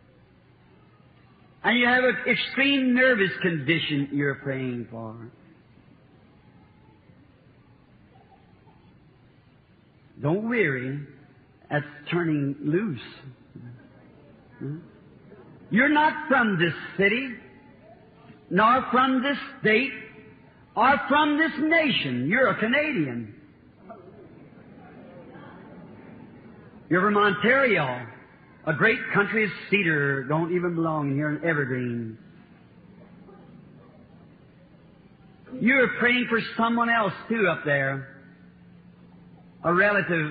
And you have an extreme nervous condition you're praying for. Don't weary. That's turning loose. You're not from this city, nor from this state, or from this nation. You're a Canadian. You're from Ontario, a great country of cedar. Don't even belong here in Evergreen. You're praying for someone else too up there. A relative,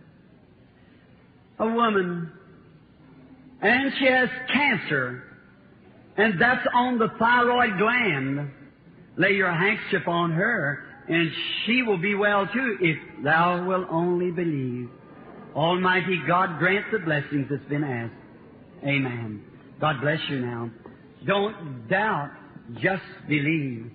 a woman, and she has cancer, and that's on the thyroid gland. Lay your handkerchief on her, and she will be well too, if thou wilt only believe. Almighty God grant the blessings that's been asked. Amen. God bless you now. Don't doubt, just believe.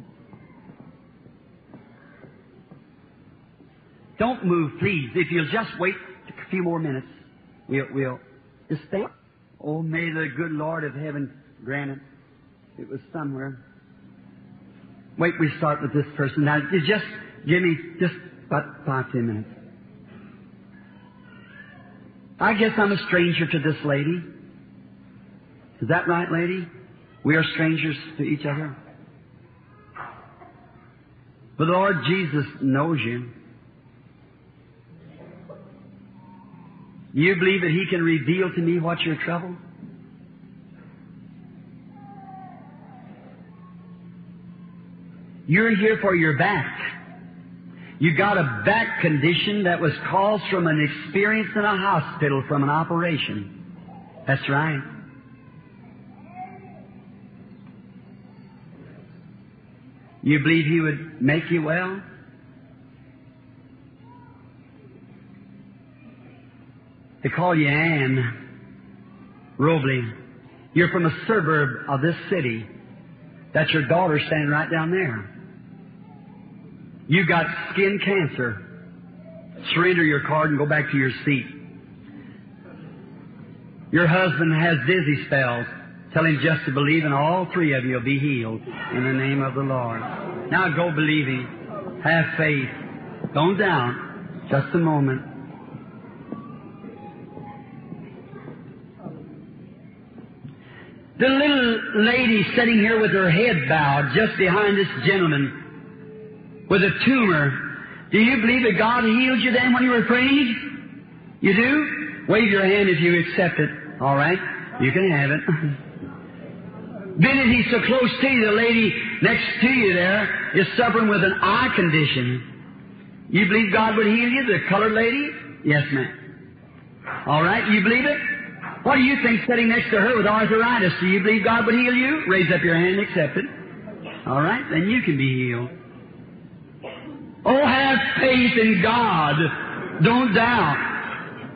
Don't move, please. If you'll just wait a few more minutes, we'll, we'll just stay. Oh, may the good Lord of heaven grant it. It was somewhere. Wait, we start with this person. Now, you just give me just about five, ten minutes. I guess I'm a stranger to this lady. Is that right, lady? We are strangers to each other. But the Lord Jesus knows you. You believe that He can reveal to me what's your trouble? You're here for your back. You got a back condition that was caused from an experience in a hospital from an operation. That's right. You believe He would make you well? They call you Ann Robley. You're from a suburb of this city. That's your daughter standing right down there. You got skin cancer. Surrender your card and go back to your seat. Your husband has dizzy spells. Tell him just to believe, and all three of you will be healed in the name of the Lord. Now go believing. Have faith. Don't doubt. Just a moment. The little lady sitting here with her head bowed just behind this gentleman with a tumor. Do you believe that God healed you then when you were praying? You do? Wave your hand if you accept it. All right? You can have it. Being he's so close to you, the lady next to you there is suffering with an eye condition. You believe God would heal you, the colored lady? Yes, ma'am. All right? You believe it? What do you think sitting next to her with arthritis? Do you believe God would heal you? Raise up your hand and accept it. All right? Then you can be healed. Oh, have faith in God. Don't doubt.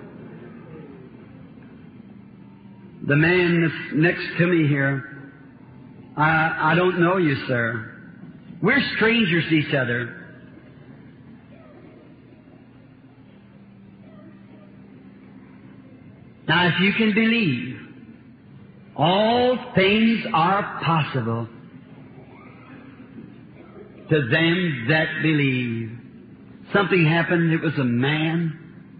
The man that's next to me here, I, I don't know you, sir. We're strangers to each other. Now, if you can believe, all things are possible to them that believe. Something happened. It was a man.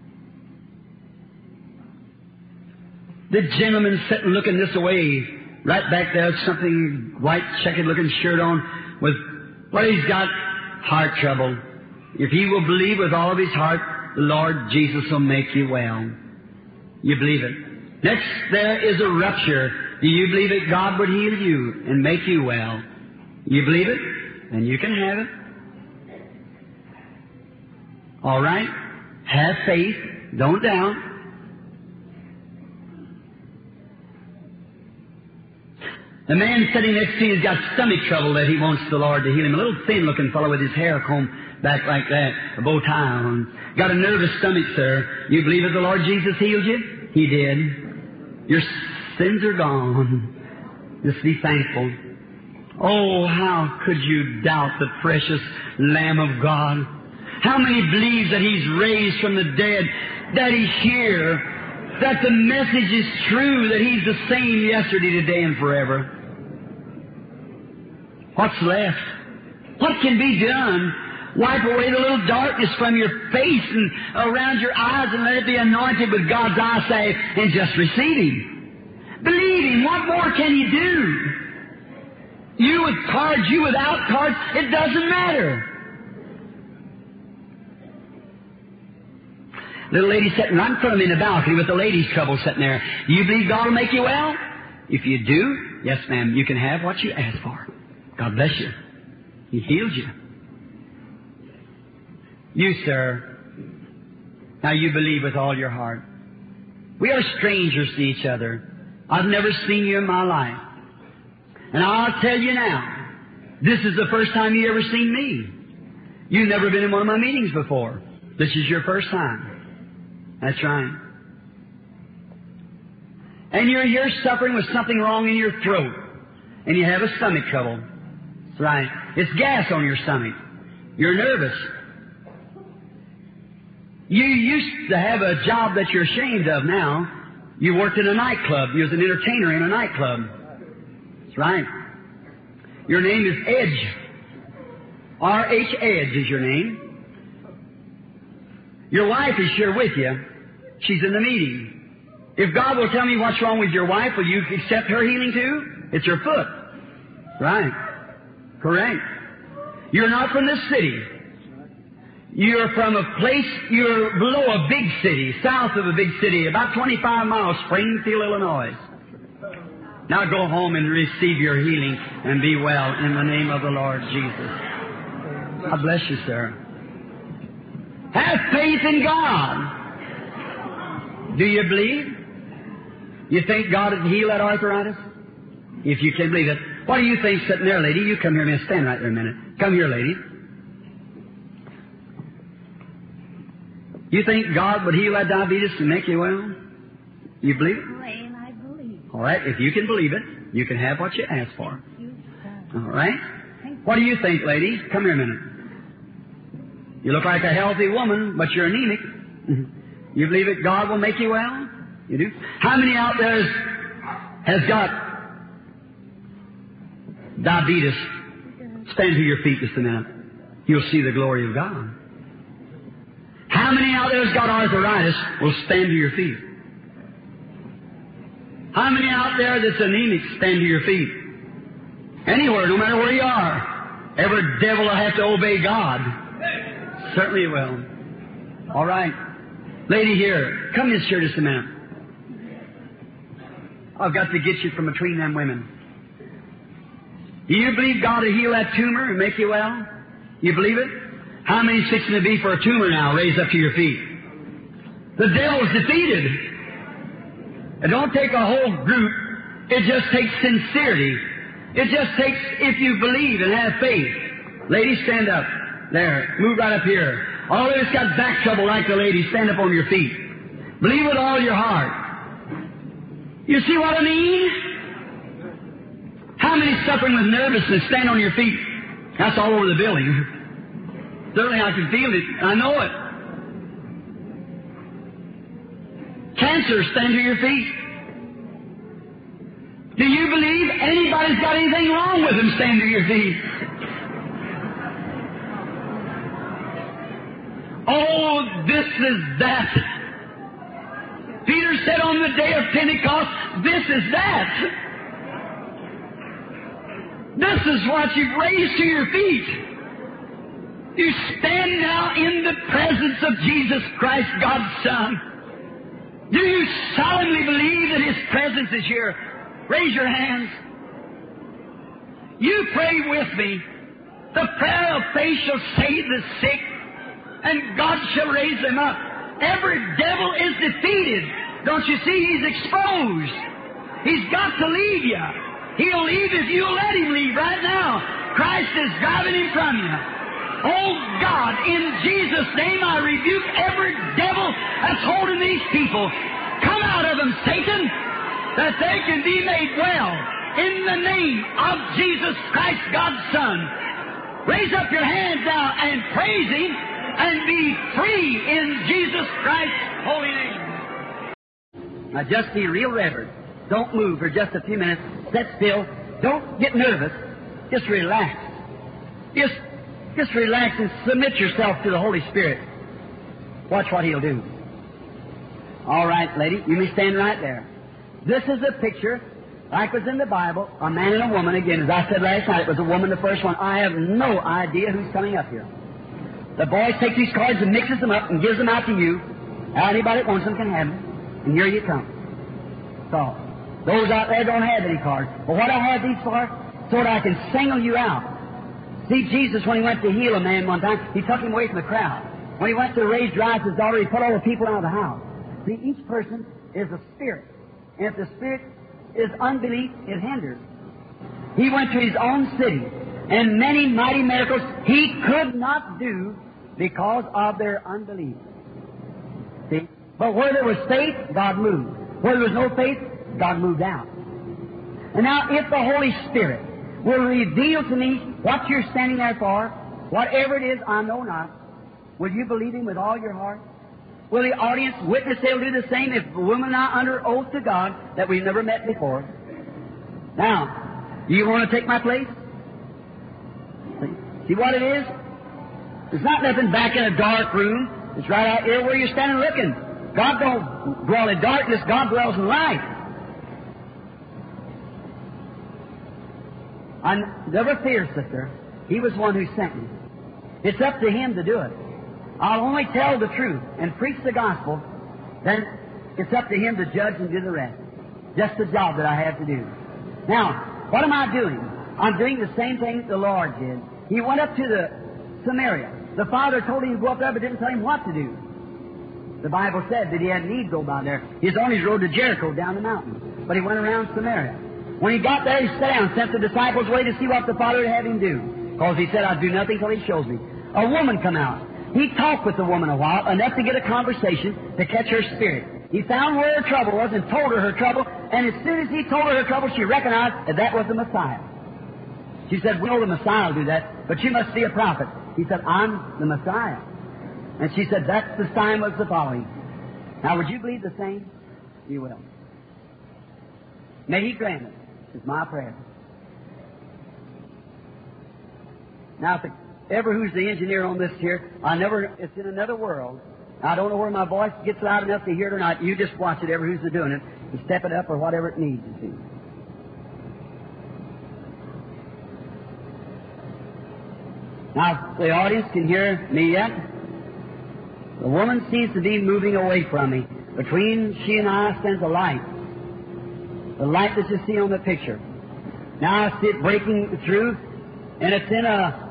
The gentleman sitting looking this way, right back there, something white checkered looking shirt on, with what he's got, heart trouble. If he will believe with all of his heart, the Lord Jesus will make you well. You believe it. Next, there is a rupture. Do you believe that God would heal you and make you well? You believe it? Then you can have it. All right? Have faith. Don't doubt. The man sitting next to you has got stomach trouble that he wants the Lord to heal him. A little thin-looking fellow with his hair combed back like that, a bow tie on. Got a nervous stomach, sir. You believe that the Lord Jesus healed you? He did. Your sins are gone. Just be thankful. Oh, how could you doubt the precious Lamb of God? How many believes that He's raised from the dead, that He's here, that the message is true, that He's the same yesterday, today, and forever? What's left? What can be done? Wipe away the little darkness from your face and around your eyes and let it be anointed with God's eyesight and just receive Him. Believe Him. What more can you do? You with cards, you without cards, it doesn't matter. Little lady sitting right in front of me in the balcony with the ladies' trouble sitting there. Do you believe God will make you well? If you do, yes, ma'am, you can have what you ask for. God bless you. He healed you. You, sir, now you believe with all your heart. We are strangers to each other. I've never seen you in my life. And I'll tell you now, this is the first time you ever seen me. You've never been in one of my meetings before. This is your first time. That's right. And you're here suffering with something wrong in your throat. And you have a stomach trouble. That's right. It's gas on your stomach. You're nervous. You used to have a job that you're ashamed of now. You worked in a nightclub. You was an entertainer in a nightclub. That's right. Your name is Edge. R H Edge is your name. Your wife is here with you. She's in the meeting. If God will tell me what's wrong with your wife, will you accept her healing too? It's your foot. Right. Correct. You're not from this city. You're from a place, you're below a big city, south of a big city, about twenty-five miles, Springfield, Illinois. Now go home and receive your healing and be well in the name of the Lord Jesus. God bless you, sir. Have faith in God. Do you believe? You think God would heal that arthritis? If you can believe it. What do you think sitting there, lady? You come here a minute. Stand right there a minute. Come here, lady. You think God would heal that diabetes and make you well? You believe it? Well, I believe. All right. If you can believe it, you can have what you ask for. You, All right. What do you think, lady? Come here a minute. You look like a healthy woman, but you're anemic. You believe that God will make you well? You do? How many out there has, has got diabetes? Stand to your feet just a minute. You'll see the glory of God. How many out there has got arthritis will stand to your feet? How many out there that's anemic stand to your feet? Anywhere, no matter where you are. Every devil will have to obey God. Certainly it will. All right. Lady here, come this here just a minute. I've got to get you from between them women. Do you believe God will heal that tumor and make you well? You believe it? How many's fixing to be for a tumor now? Raise up to your feet. The devil's defeated. It don't take a whole group. It just takes sincerity. It just takes if you believe and have faith. Ladies, stand up. There. Move right up here. All of us got back trouble like the lady. Stand up on your feet. Believe with all your heart. You see what I mean? How many suffering with nervousness? Stand on your feet. That's all over the building. Certainly I can feel it. I know it. Cancer, stand to your feet. Do you believe anybody's got anything wrong with them? Stand to your feet. Oh, this is that. Peter said on the day of Pentecost, this is that. This is what you've raised to your feet. You stand now in the presence of Jesus Christ, God's Son. Do you solemnly believe that His presence is here? Raise your hands. You pray with me. The prayer of faith shall save the sick, and God shall raise them up. Every devil is defeated. Don't you see? He's exposed. He's got to leave you. He'll leave if you'll let Him leave right now. Christ is driving Him from you. Oh God, in Jesus' name I rebuke every devil that's holding these people. Come out of them, Satan, that they can be made well. In the name of Jesus Christ, God's Son. Raise up your hands now and praise Him and be free in Jesus Christ's holy name. Now just be real reverent. Don't move for just a few minutes. Sit still. Don't get nervous. Just relax. Just, just relax and submit yourself to the Holy Spirit. Watch what He'll do. All right, lady, you may stand right there. This is a picture, like was in the Bible, a man and a woman. Again, as I said last night, it was a woman, the first one. I have no idea who's coming up here. The boy takes these cards and mixes them up and gives them out to you. Anybody that wants them can have them. And here you come. So, those out there don't have any cards. But what I have these for, so that I can single you out. See, Jesus, when He went to heal a man one time, He took him away from the crowd. When He went to raise Jairus' daughter, He put all the people out of the house. See, each person is a spirit. And if the spirit is unbelief, it hinders. He went to His own city, and many mighty miracles He could not do because of their unbelief. See? But where there was faith, God moved. Where there was no faith, God moved out. And now, if the Holy Spirit will reveal to me what you're standing there for, whatever it is, I know not, will you believe Him with all your heart? Will the audience witness they'll do the same if a woman and I under oath to God that we've never met before? Now, do you want to take my place? See, See what it is? It's not nothing back in a dark room. It's right out here where you're standing looking. God don't dwell in darkness. God dwells in light. I never fear, sister. He was one who sent me. It's up to Him to do it. I'll only tell the truth and preach the gospel. Then it's up to Him to judge and do the rest. Just the job that I have to do. Now, what am I doing? I'm doing the same thing the Lord did. He went up to the Samaria. The Father told Him to go up there, but didn't tell Him what to do. The Bible said that He had need to go by there. He was on His road to Jericho down the mountain. But He went around Samaria. When He got there, He sat down, sent the disciples away to see what the Father would have Him do. Because He said, I'll do nothing till He shows me. A woman come out. He talked with the woman a while, enough to get a conversation to catch her spirit. He found where her trouble was and told her her trouble, and as soon as He told her her trouble, she recognized that that was the Messiah. She said, we know the Messiah will do that, but you must be a prophet. He said, I'm the Messiah. And she said, that's the sign was the following. Now, would you believe the same? You will. May He grant it. It's my prayer. Now, if the, ever who's the engineer on this here, I never, it's in another world. I don't know where my voice gets loud enough to hear it or not. You just watch it, ever who's doing it, and step it up or whatever it needs to see. Now, if the audience can hear me yet, the woman seems to be moving away from me. Between she and I stands a light. The light that you see on the picture. Now I see it breaking through, and it's in a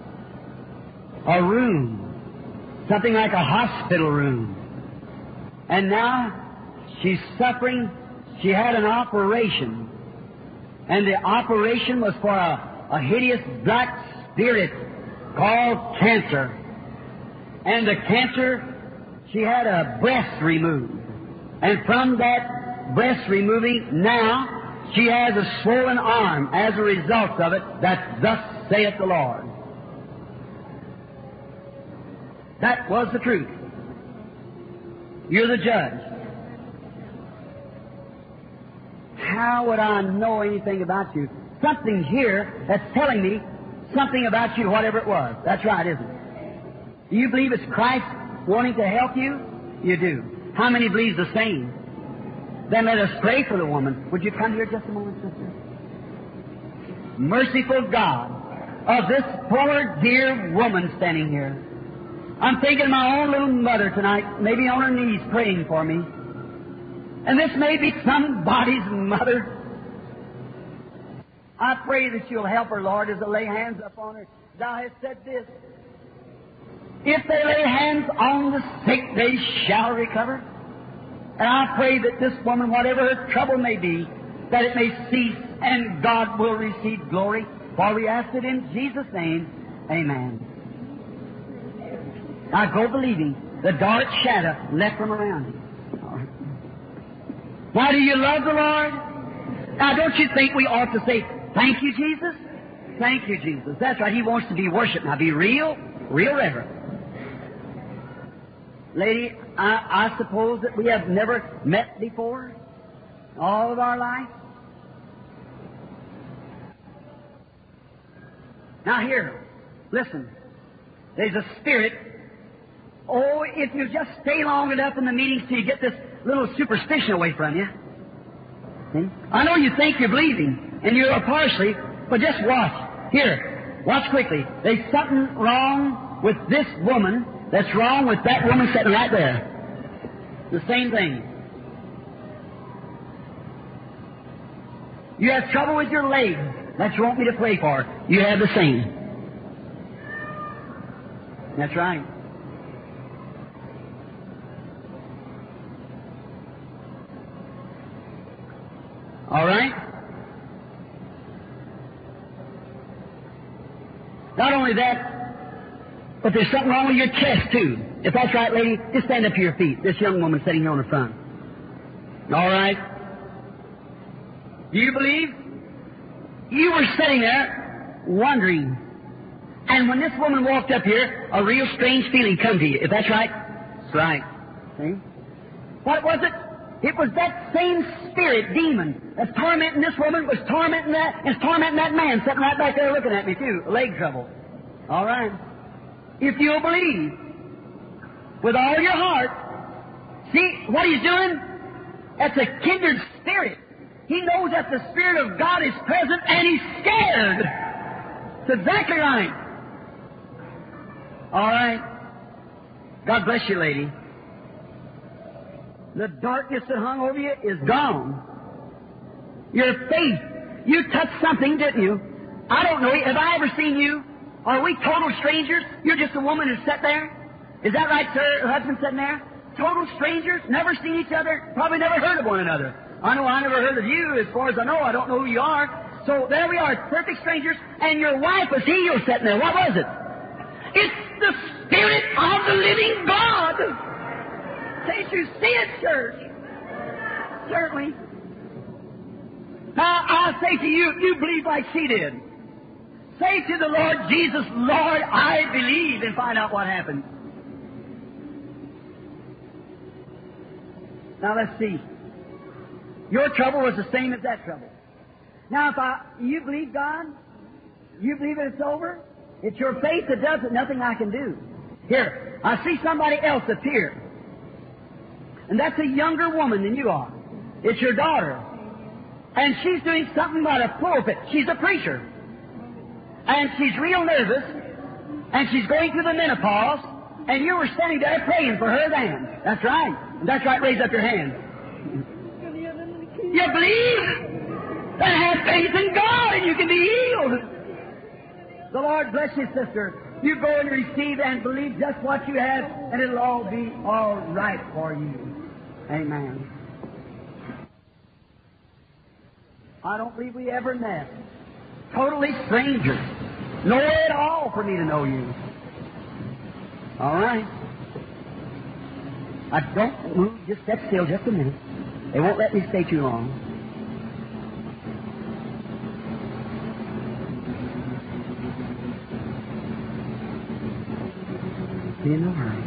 a room, something like a hospital room. And now she's suffering. She had an operation, and the operation was for a, a hideous black spirit called cancer. And the cancer, she had a breast removed. And from that breast removing, now she has a swollen arm as a result of it, that thus saith the Lord. That was the truth. You're the judge. How would I know anything about you? Something here that's telling me something about you, whatever it was. That's right, isn't it? Do you believe it's Christ wanting to help you? You do. How many believe the same? Then let us pray for the woman. Would you come here just a moment, sister? Merciful God, of this poor dear woman standing here. I'm thinking of my own little mother tonight, maybe on her knees praying for me. And this may be somebody's mother. I pray that you'll help her, Lord, as I lay hands upon her. Thou hast said this, if they lay hands on the sick, they shall recover. And I pray that this woman, whatever her trouble may be, that it may cease and God will receive glory. For we ask it in Jesus' name. Amen. Now go believing. The dark shadow left from around you. Now, do you love the Lord? Now, don't you think we ought to say, thank you, Jesus? Thank you, Jesus. That's right. He wants to be worshipped. Now, be real, real reverent. Lady, I, I suppose that we have never met before all of our life. Now here, listen. There's a spirit. Oh, if you just stay long enough in the meetings till you get this little superstition away from you. See? I know you think you're believing, and you're partially, but just watch. Here, watch quickly. There's something wrong with this woman that's wrong with that woman sitting right there. The same thing. You have trouble with your legs that you want me to pray for. You have the same. That's right. All right? Not only that, but there's something wrong with your chest, too. If that's right, lady, just stand up to your feet. This young woman sitting here on the front. All right? Do you believe? You were sitting there wondering. And when this woman walked up here, a real strange feeling come to you. If that's right? That's right. See? What was it? It was that same spirit, demon, that's tormenting this woman, was tormenting that, and tormenting that man sitting right back there looking at me, too. Leg trouble. All right. If you'll believe with all your heart, see what he's doing? That's a kindred spirit. He knows that the Spirit of God is present, and he's scared. That's exactly right. All right. God bless you, lady. The darkness that hung over you is gone. Your faith. You touched something, didn't you? I don't know. Have I ever seen you? Are we total strangers? You're just a woman who sat there? Is that right, sir? Her husband sitting there? Total strangers? Never seen each other? Probably never heard of one another. I know I never heard of you. As far as I know, I don't know who you are. So there we are, perfect strangers. And your wife was healed sitting there. What was it? It's the Spirit of the living God. Can't you see it, church? Certainly. Now, I'll say to you, you believe like she did. Say to the Lord Jesus, Lord, I believe, and find out what happened. Now, let's see. Your trouble was the same as that trouble. Now, if I, you believe God, you believe that it's over, it's your faith that does it, nothing I can do. Here, I see somebody else appear. And that's a younger woman than you are. It's your daughter. And she's doing something about a pulpit. She's a preacher. And she's real nervous. And she's going through the menopause. And you were standing there praying for her then. That's right. That's right. Raise up your hand. You believe? Then have faith in God and you can be healed. The Lord bless you, sister. You go and receive and believe just what you have, and it'll all be all right for you. Amen. I don't believe we ever met. Totally strangers. No way at all for me to know you. All right. I don't move. Just sit still just a minute. They won't let me stay too long. Be in no hurry.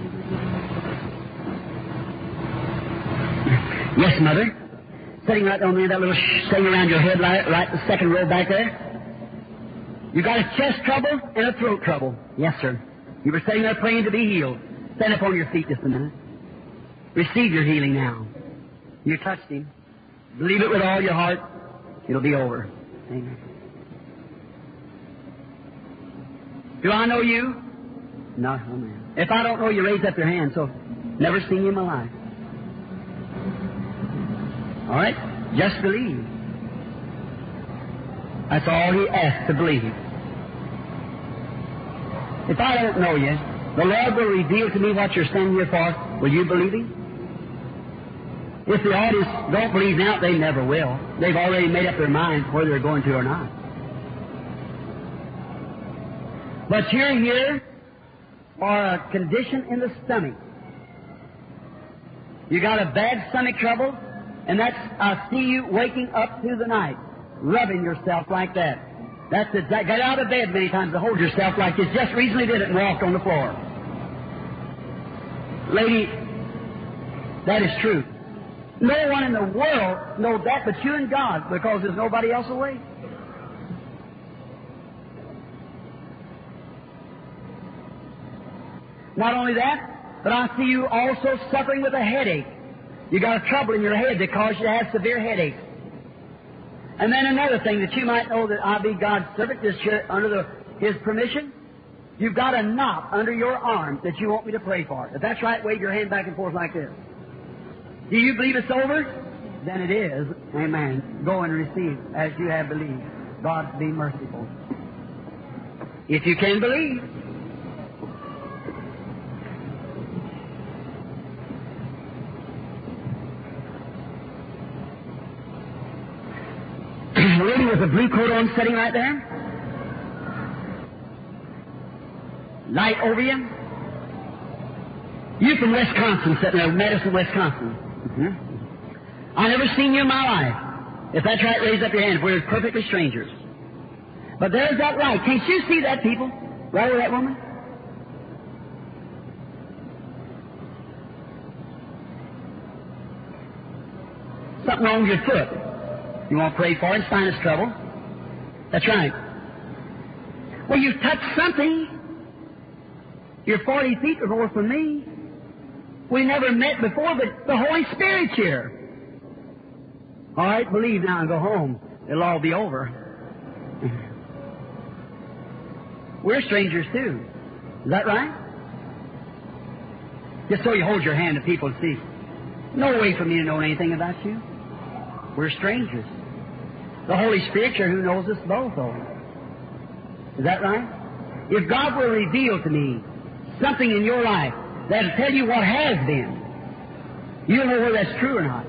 Yes, Mother. Sitting right on there, that little sh- thing around your head, right, right the second row back there. You got a chest trouble and a throat trouble. Yes, sir. You were sitting there praying to be healed. Stand up on your feet just a minute. Receive your healing now. You touched him. Believe it with all your heart. It'll be over. Amen. Do I know you? No, no, man. If I don't know you, raise up your hand. So, never seen you in my life. All right? Just believe. That's all he asks, to believe. If I don't know you, the Lord will reveal to me what you're standing here for. Will you believe him? If the audience don't believe now, they never will. They've already made up their minds whether they're going to or not. But you're here for a condition in the stomach. You got a bad stomach trouble, and that's, I see you waking up through the night, rubbing yourself like that. That's it. Get out of bed many times to hold yourself like this. Just recently did it and walked on the floor. Lady, that is true. No one in the world knows that but you and God, because there's nobody else awake. Not only that, but I see you also suffering with a headache. You got a trouble in your head that caused you to have severe headache. And then another thing that you might know, that I be God's servant, this here, under the, His permission, you've got a knot under your arm that you want me to pray for. If that's right, wave your hand back and forth like this. Do you believe it's over? Then it is. Amen. Go and receive as you have believed. God be merciful. If you can believe. A lady with a blue coat on sitting right there. Light over you. You from Wisconsin, sitting there, Madison, Wisconsin. Mm-hmm. I've never seen you in my life. If that's right, raise up your hand. We're perfectly strangers. But there's that light. Can't you see that, people? Right over that woman? Something wrong with your foot. You want to pray for it, sinus trouble. That's right. Well, you've touched something. You're forty feet or more from me. We never met before, but the Holy Spirit's here. All right, believe now and go home. It'll all be over. We're strangers too. Is that right? Just so you hold your hand to people and see. No way for me to know anything about you. We're strangers. The Holy Spirit's here who knows us both, though. Is that right? If God will reveal to me something in your life that'll tell you what has been, you'll know whether that's true or not.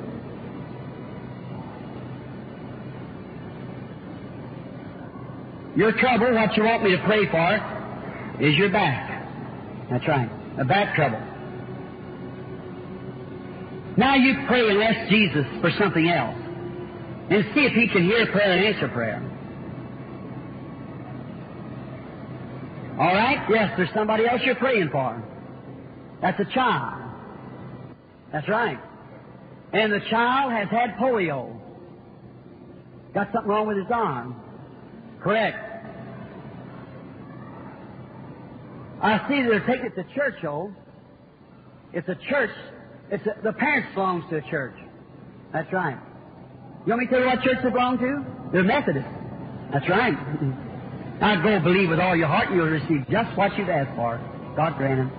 Your trouble, what you want me to pray for, is your back. That's right. A back trouble. Now you pray and ask Jesus for something else. And see if He can hear prayer and answer prayer. All right? Yes, there's somebody else you're praying for. That's a child. That's right. And the child has had polio. Got something wrong with his arm. Correct. I see they're taking it to church, oh. It's a church. It's a, the parents belongs to a church. That's right. You want me to tell you what church they belong to? They're Methodist. That's right. Now go believe with all your heart and you'll receive just what you've asked for. God grant it.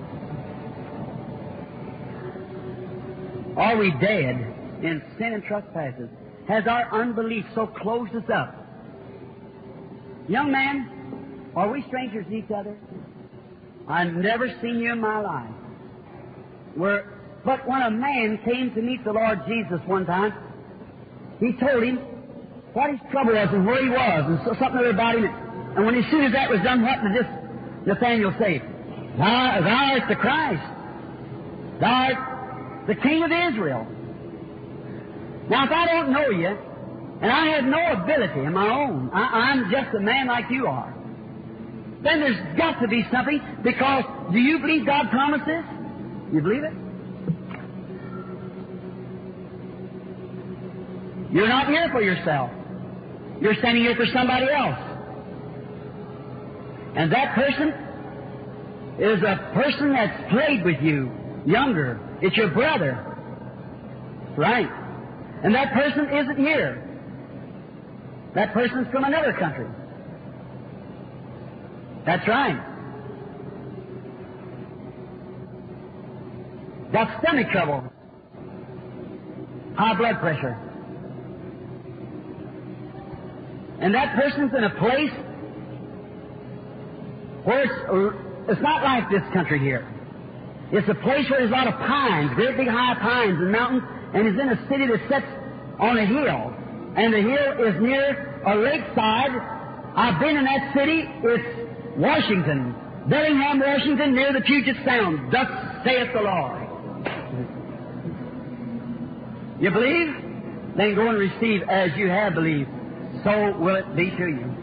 Are we dead in sin and trespasses? Has our unbelief so closed us up? Young man, are we strangers to each other? I've never seen you in my life. We're, but when a man came to meet the Lord Jesus one time, He told him what his trouble was and where he was and so, something about him. And when as soon as that was done, what did this Nathaniel say? Thou, thou art the Christ. Thou art the King of Israel. Now, if I don't know you, and I have no ability of my own, I, I'm just a man like you are, then there's got to be something, because do you believe God promised this? You believe it? You're not here for yourself. You're standing here for somebody else. And that person is a person that's played with you, younger. It's your brother. Right. And that person isn't here. That person's from another country. That's right. Got stomach trouble. High blood pressure. And that person's in a place where it's, it's not like this country here. It's a place where there's a lot of pines, great big high pines and mountains, and is in a city that sits on a hill. And the hill is near a lakeside. I've been in that city. It's Washington, Bellingham, Washington, near the Puget Sound. Thus saith the Lord. You believe? Then go and receive as you have believed. So will it be to you.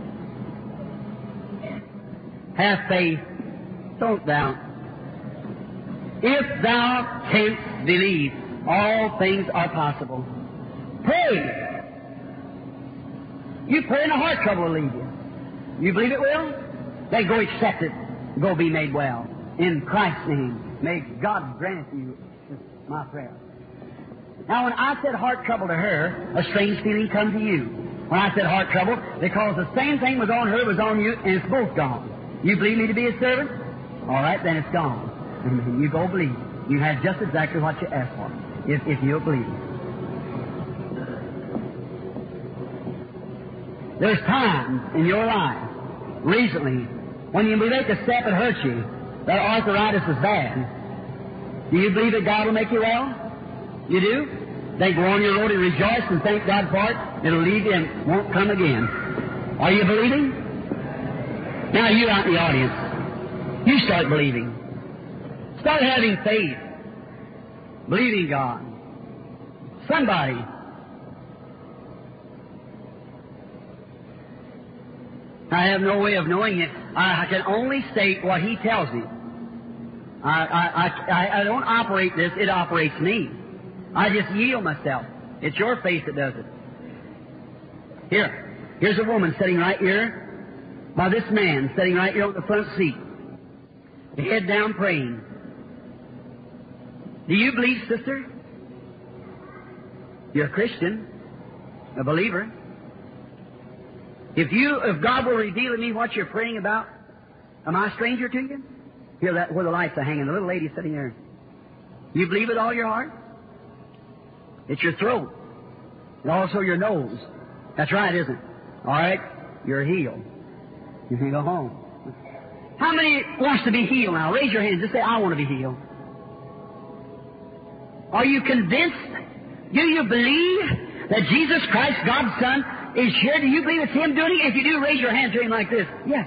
Have faith. Don't doubt. If thou canst believe, all things are possible. Pray. You pray and a heart trouble will leave you. You believe it will? Then go accept it. Go be made well. In Christ's name, may God grant you my prayer. Now, when I said heart trouble to her, a strange feeling come to you. When I said heart trouble, because the same thing was on her was on you, and it's both gone. You believe me to be a servant? All right, then it's gone. You go believe. You have just exactly what you asked for, if, if you'll believe. There's times in your life, recently, when you make a step that hurts you, that arthritis is bad. Do you believe that God will make you well? You do? Then go on your road and rejoice and thank God for it. It'll leave you and won't come again. Are you believing? Now you out in the audience, you start believing. Start having faith. Believing God. Somebody. I have no way of knowing it. I can only state what He tells me. I, I, I, I don't operate this, it operates me. I just yield myself. It's your faith that does it. Here. Here's a woman sitting right here by this man sitting right here on the front seat. Head down praying. Do you believe, sister? You're a Christian, a believer. If you, if God will reveal to me what you're praying about, am I a stranger to you? Here, that where the lights are hanging, the little lady sitting there. You believe with all your heart? It's your throat. And also your nose. That's right, isn't it? All right? You're healed. You can go home. How many wants to be healed now? Raise your hands. Just say, I want to be healed. Are you convinced? Do you believe that Jesus Christ, God's Son, is here? Do you believe it's Him doing it? If you do, raise your hand to Him like this. Yes.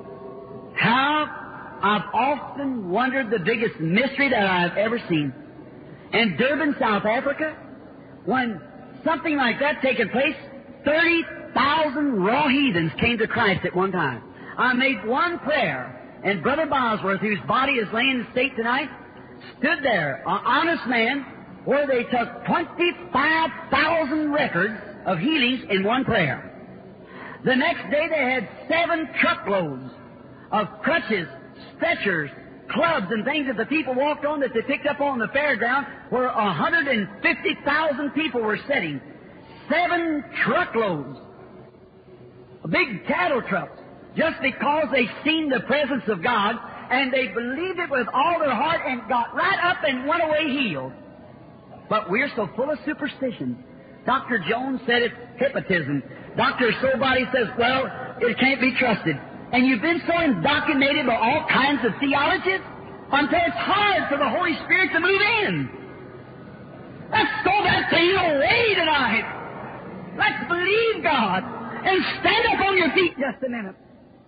How I've often wondered the biggest mystery that I've ever seen. In Durban, South Africa, when something like that taken place, thirty thousand raw heathens came to Christ at one time. I made one prayer, and Brother Bosworth, whose body is laying in state tonight, stood there, an honest man, where they took twenty-five thousand records of healings in one prayer. The next day they had seven truckloads of crutches, stretchers, clubs, and things that the people walked on that they picked up on the fairground where one hundred fifty thousand people were sitting. Seven truckloads. Big cattle trucks. Just because they seen the presence of God and they believed it with all their heart and got right up and went away healed. But we're so full of superstition. Doctor Jones said it's hypnotism. Doctor Sobody says, well, it can't be trusted. And you've been so indoctrinated by all kinds of theologies until it's hard for the Holy Spirit to move in. Let's throw that thing away tonight. Let's believe God and stand up on your feet just a minute.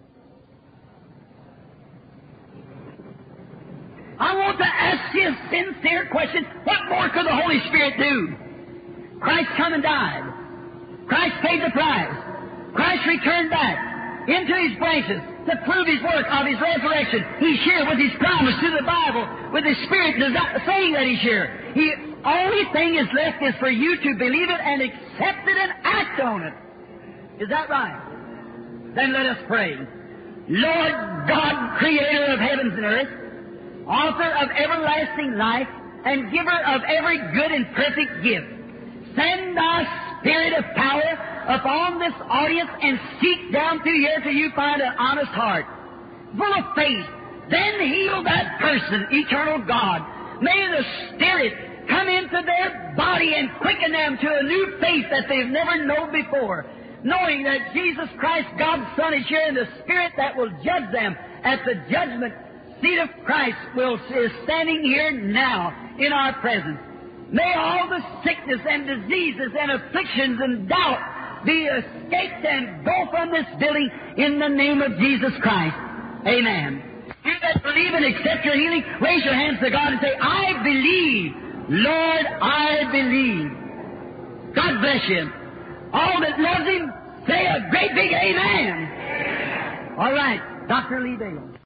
I want to ask you a sincere question. What more could the Holy Spirit do? Christ come and died. Christ paid the price. Christ returned back into His branches to prove His work of His resurrection. He's here with His promise through the Bible, with His Spirit saying that He's here. The only thing is left is for you to believe it and accept it and act on it. Is that right? Then let us pray. Lord God, Creator of heavens and earth, Author of everlasting life, and Giver of every good and perfect gift, send Thy Spirit of power upon this audience and seek down through here till you find an honest heart, full of faith. Then heal that person, eternal God. May the Spirit come into their body and quicken them to a new faith that they've never known before, knowing that Jesus Christ, God's Son, is here, and the Spirit that will judge them at the judgment seat of Christ will is standing here now in our presence. May all the sickness and diseases and afflictions and doubt be escaped and go from this building in the name of Jesus Christ. Amen. You that believe and accept your healing, raise your hands to God and say, I believe. Lord, I believe. God bless you. All that loves Him, say a great big amen. All right, Doctor Lee Dale.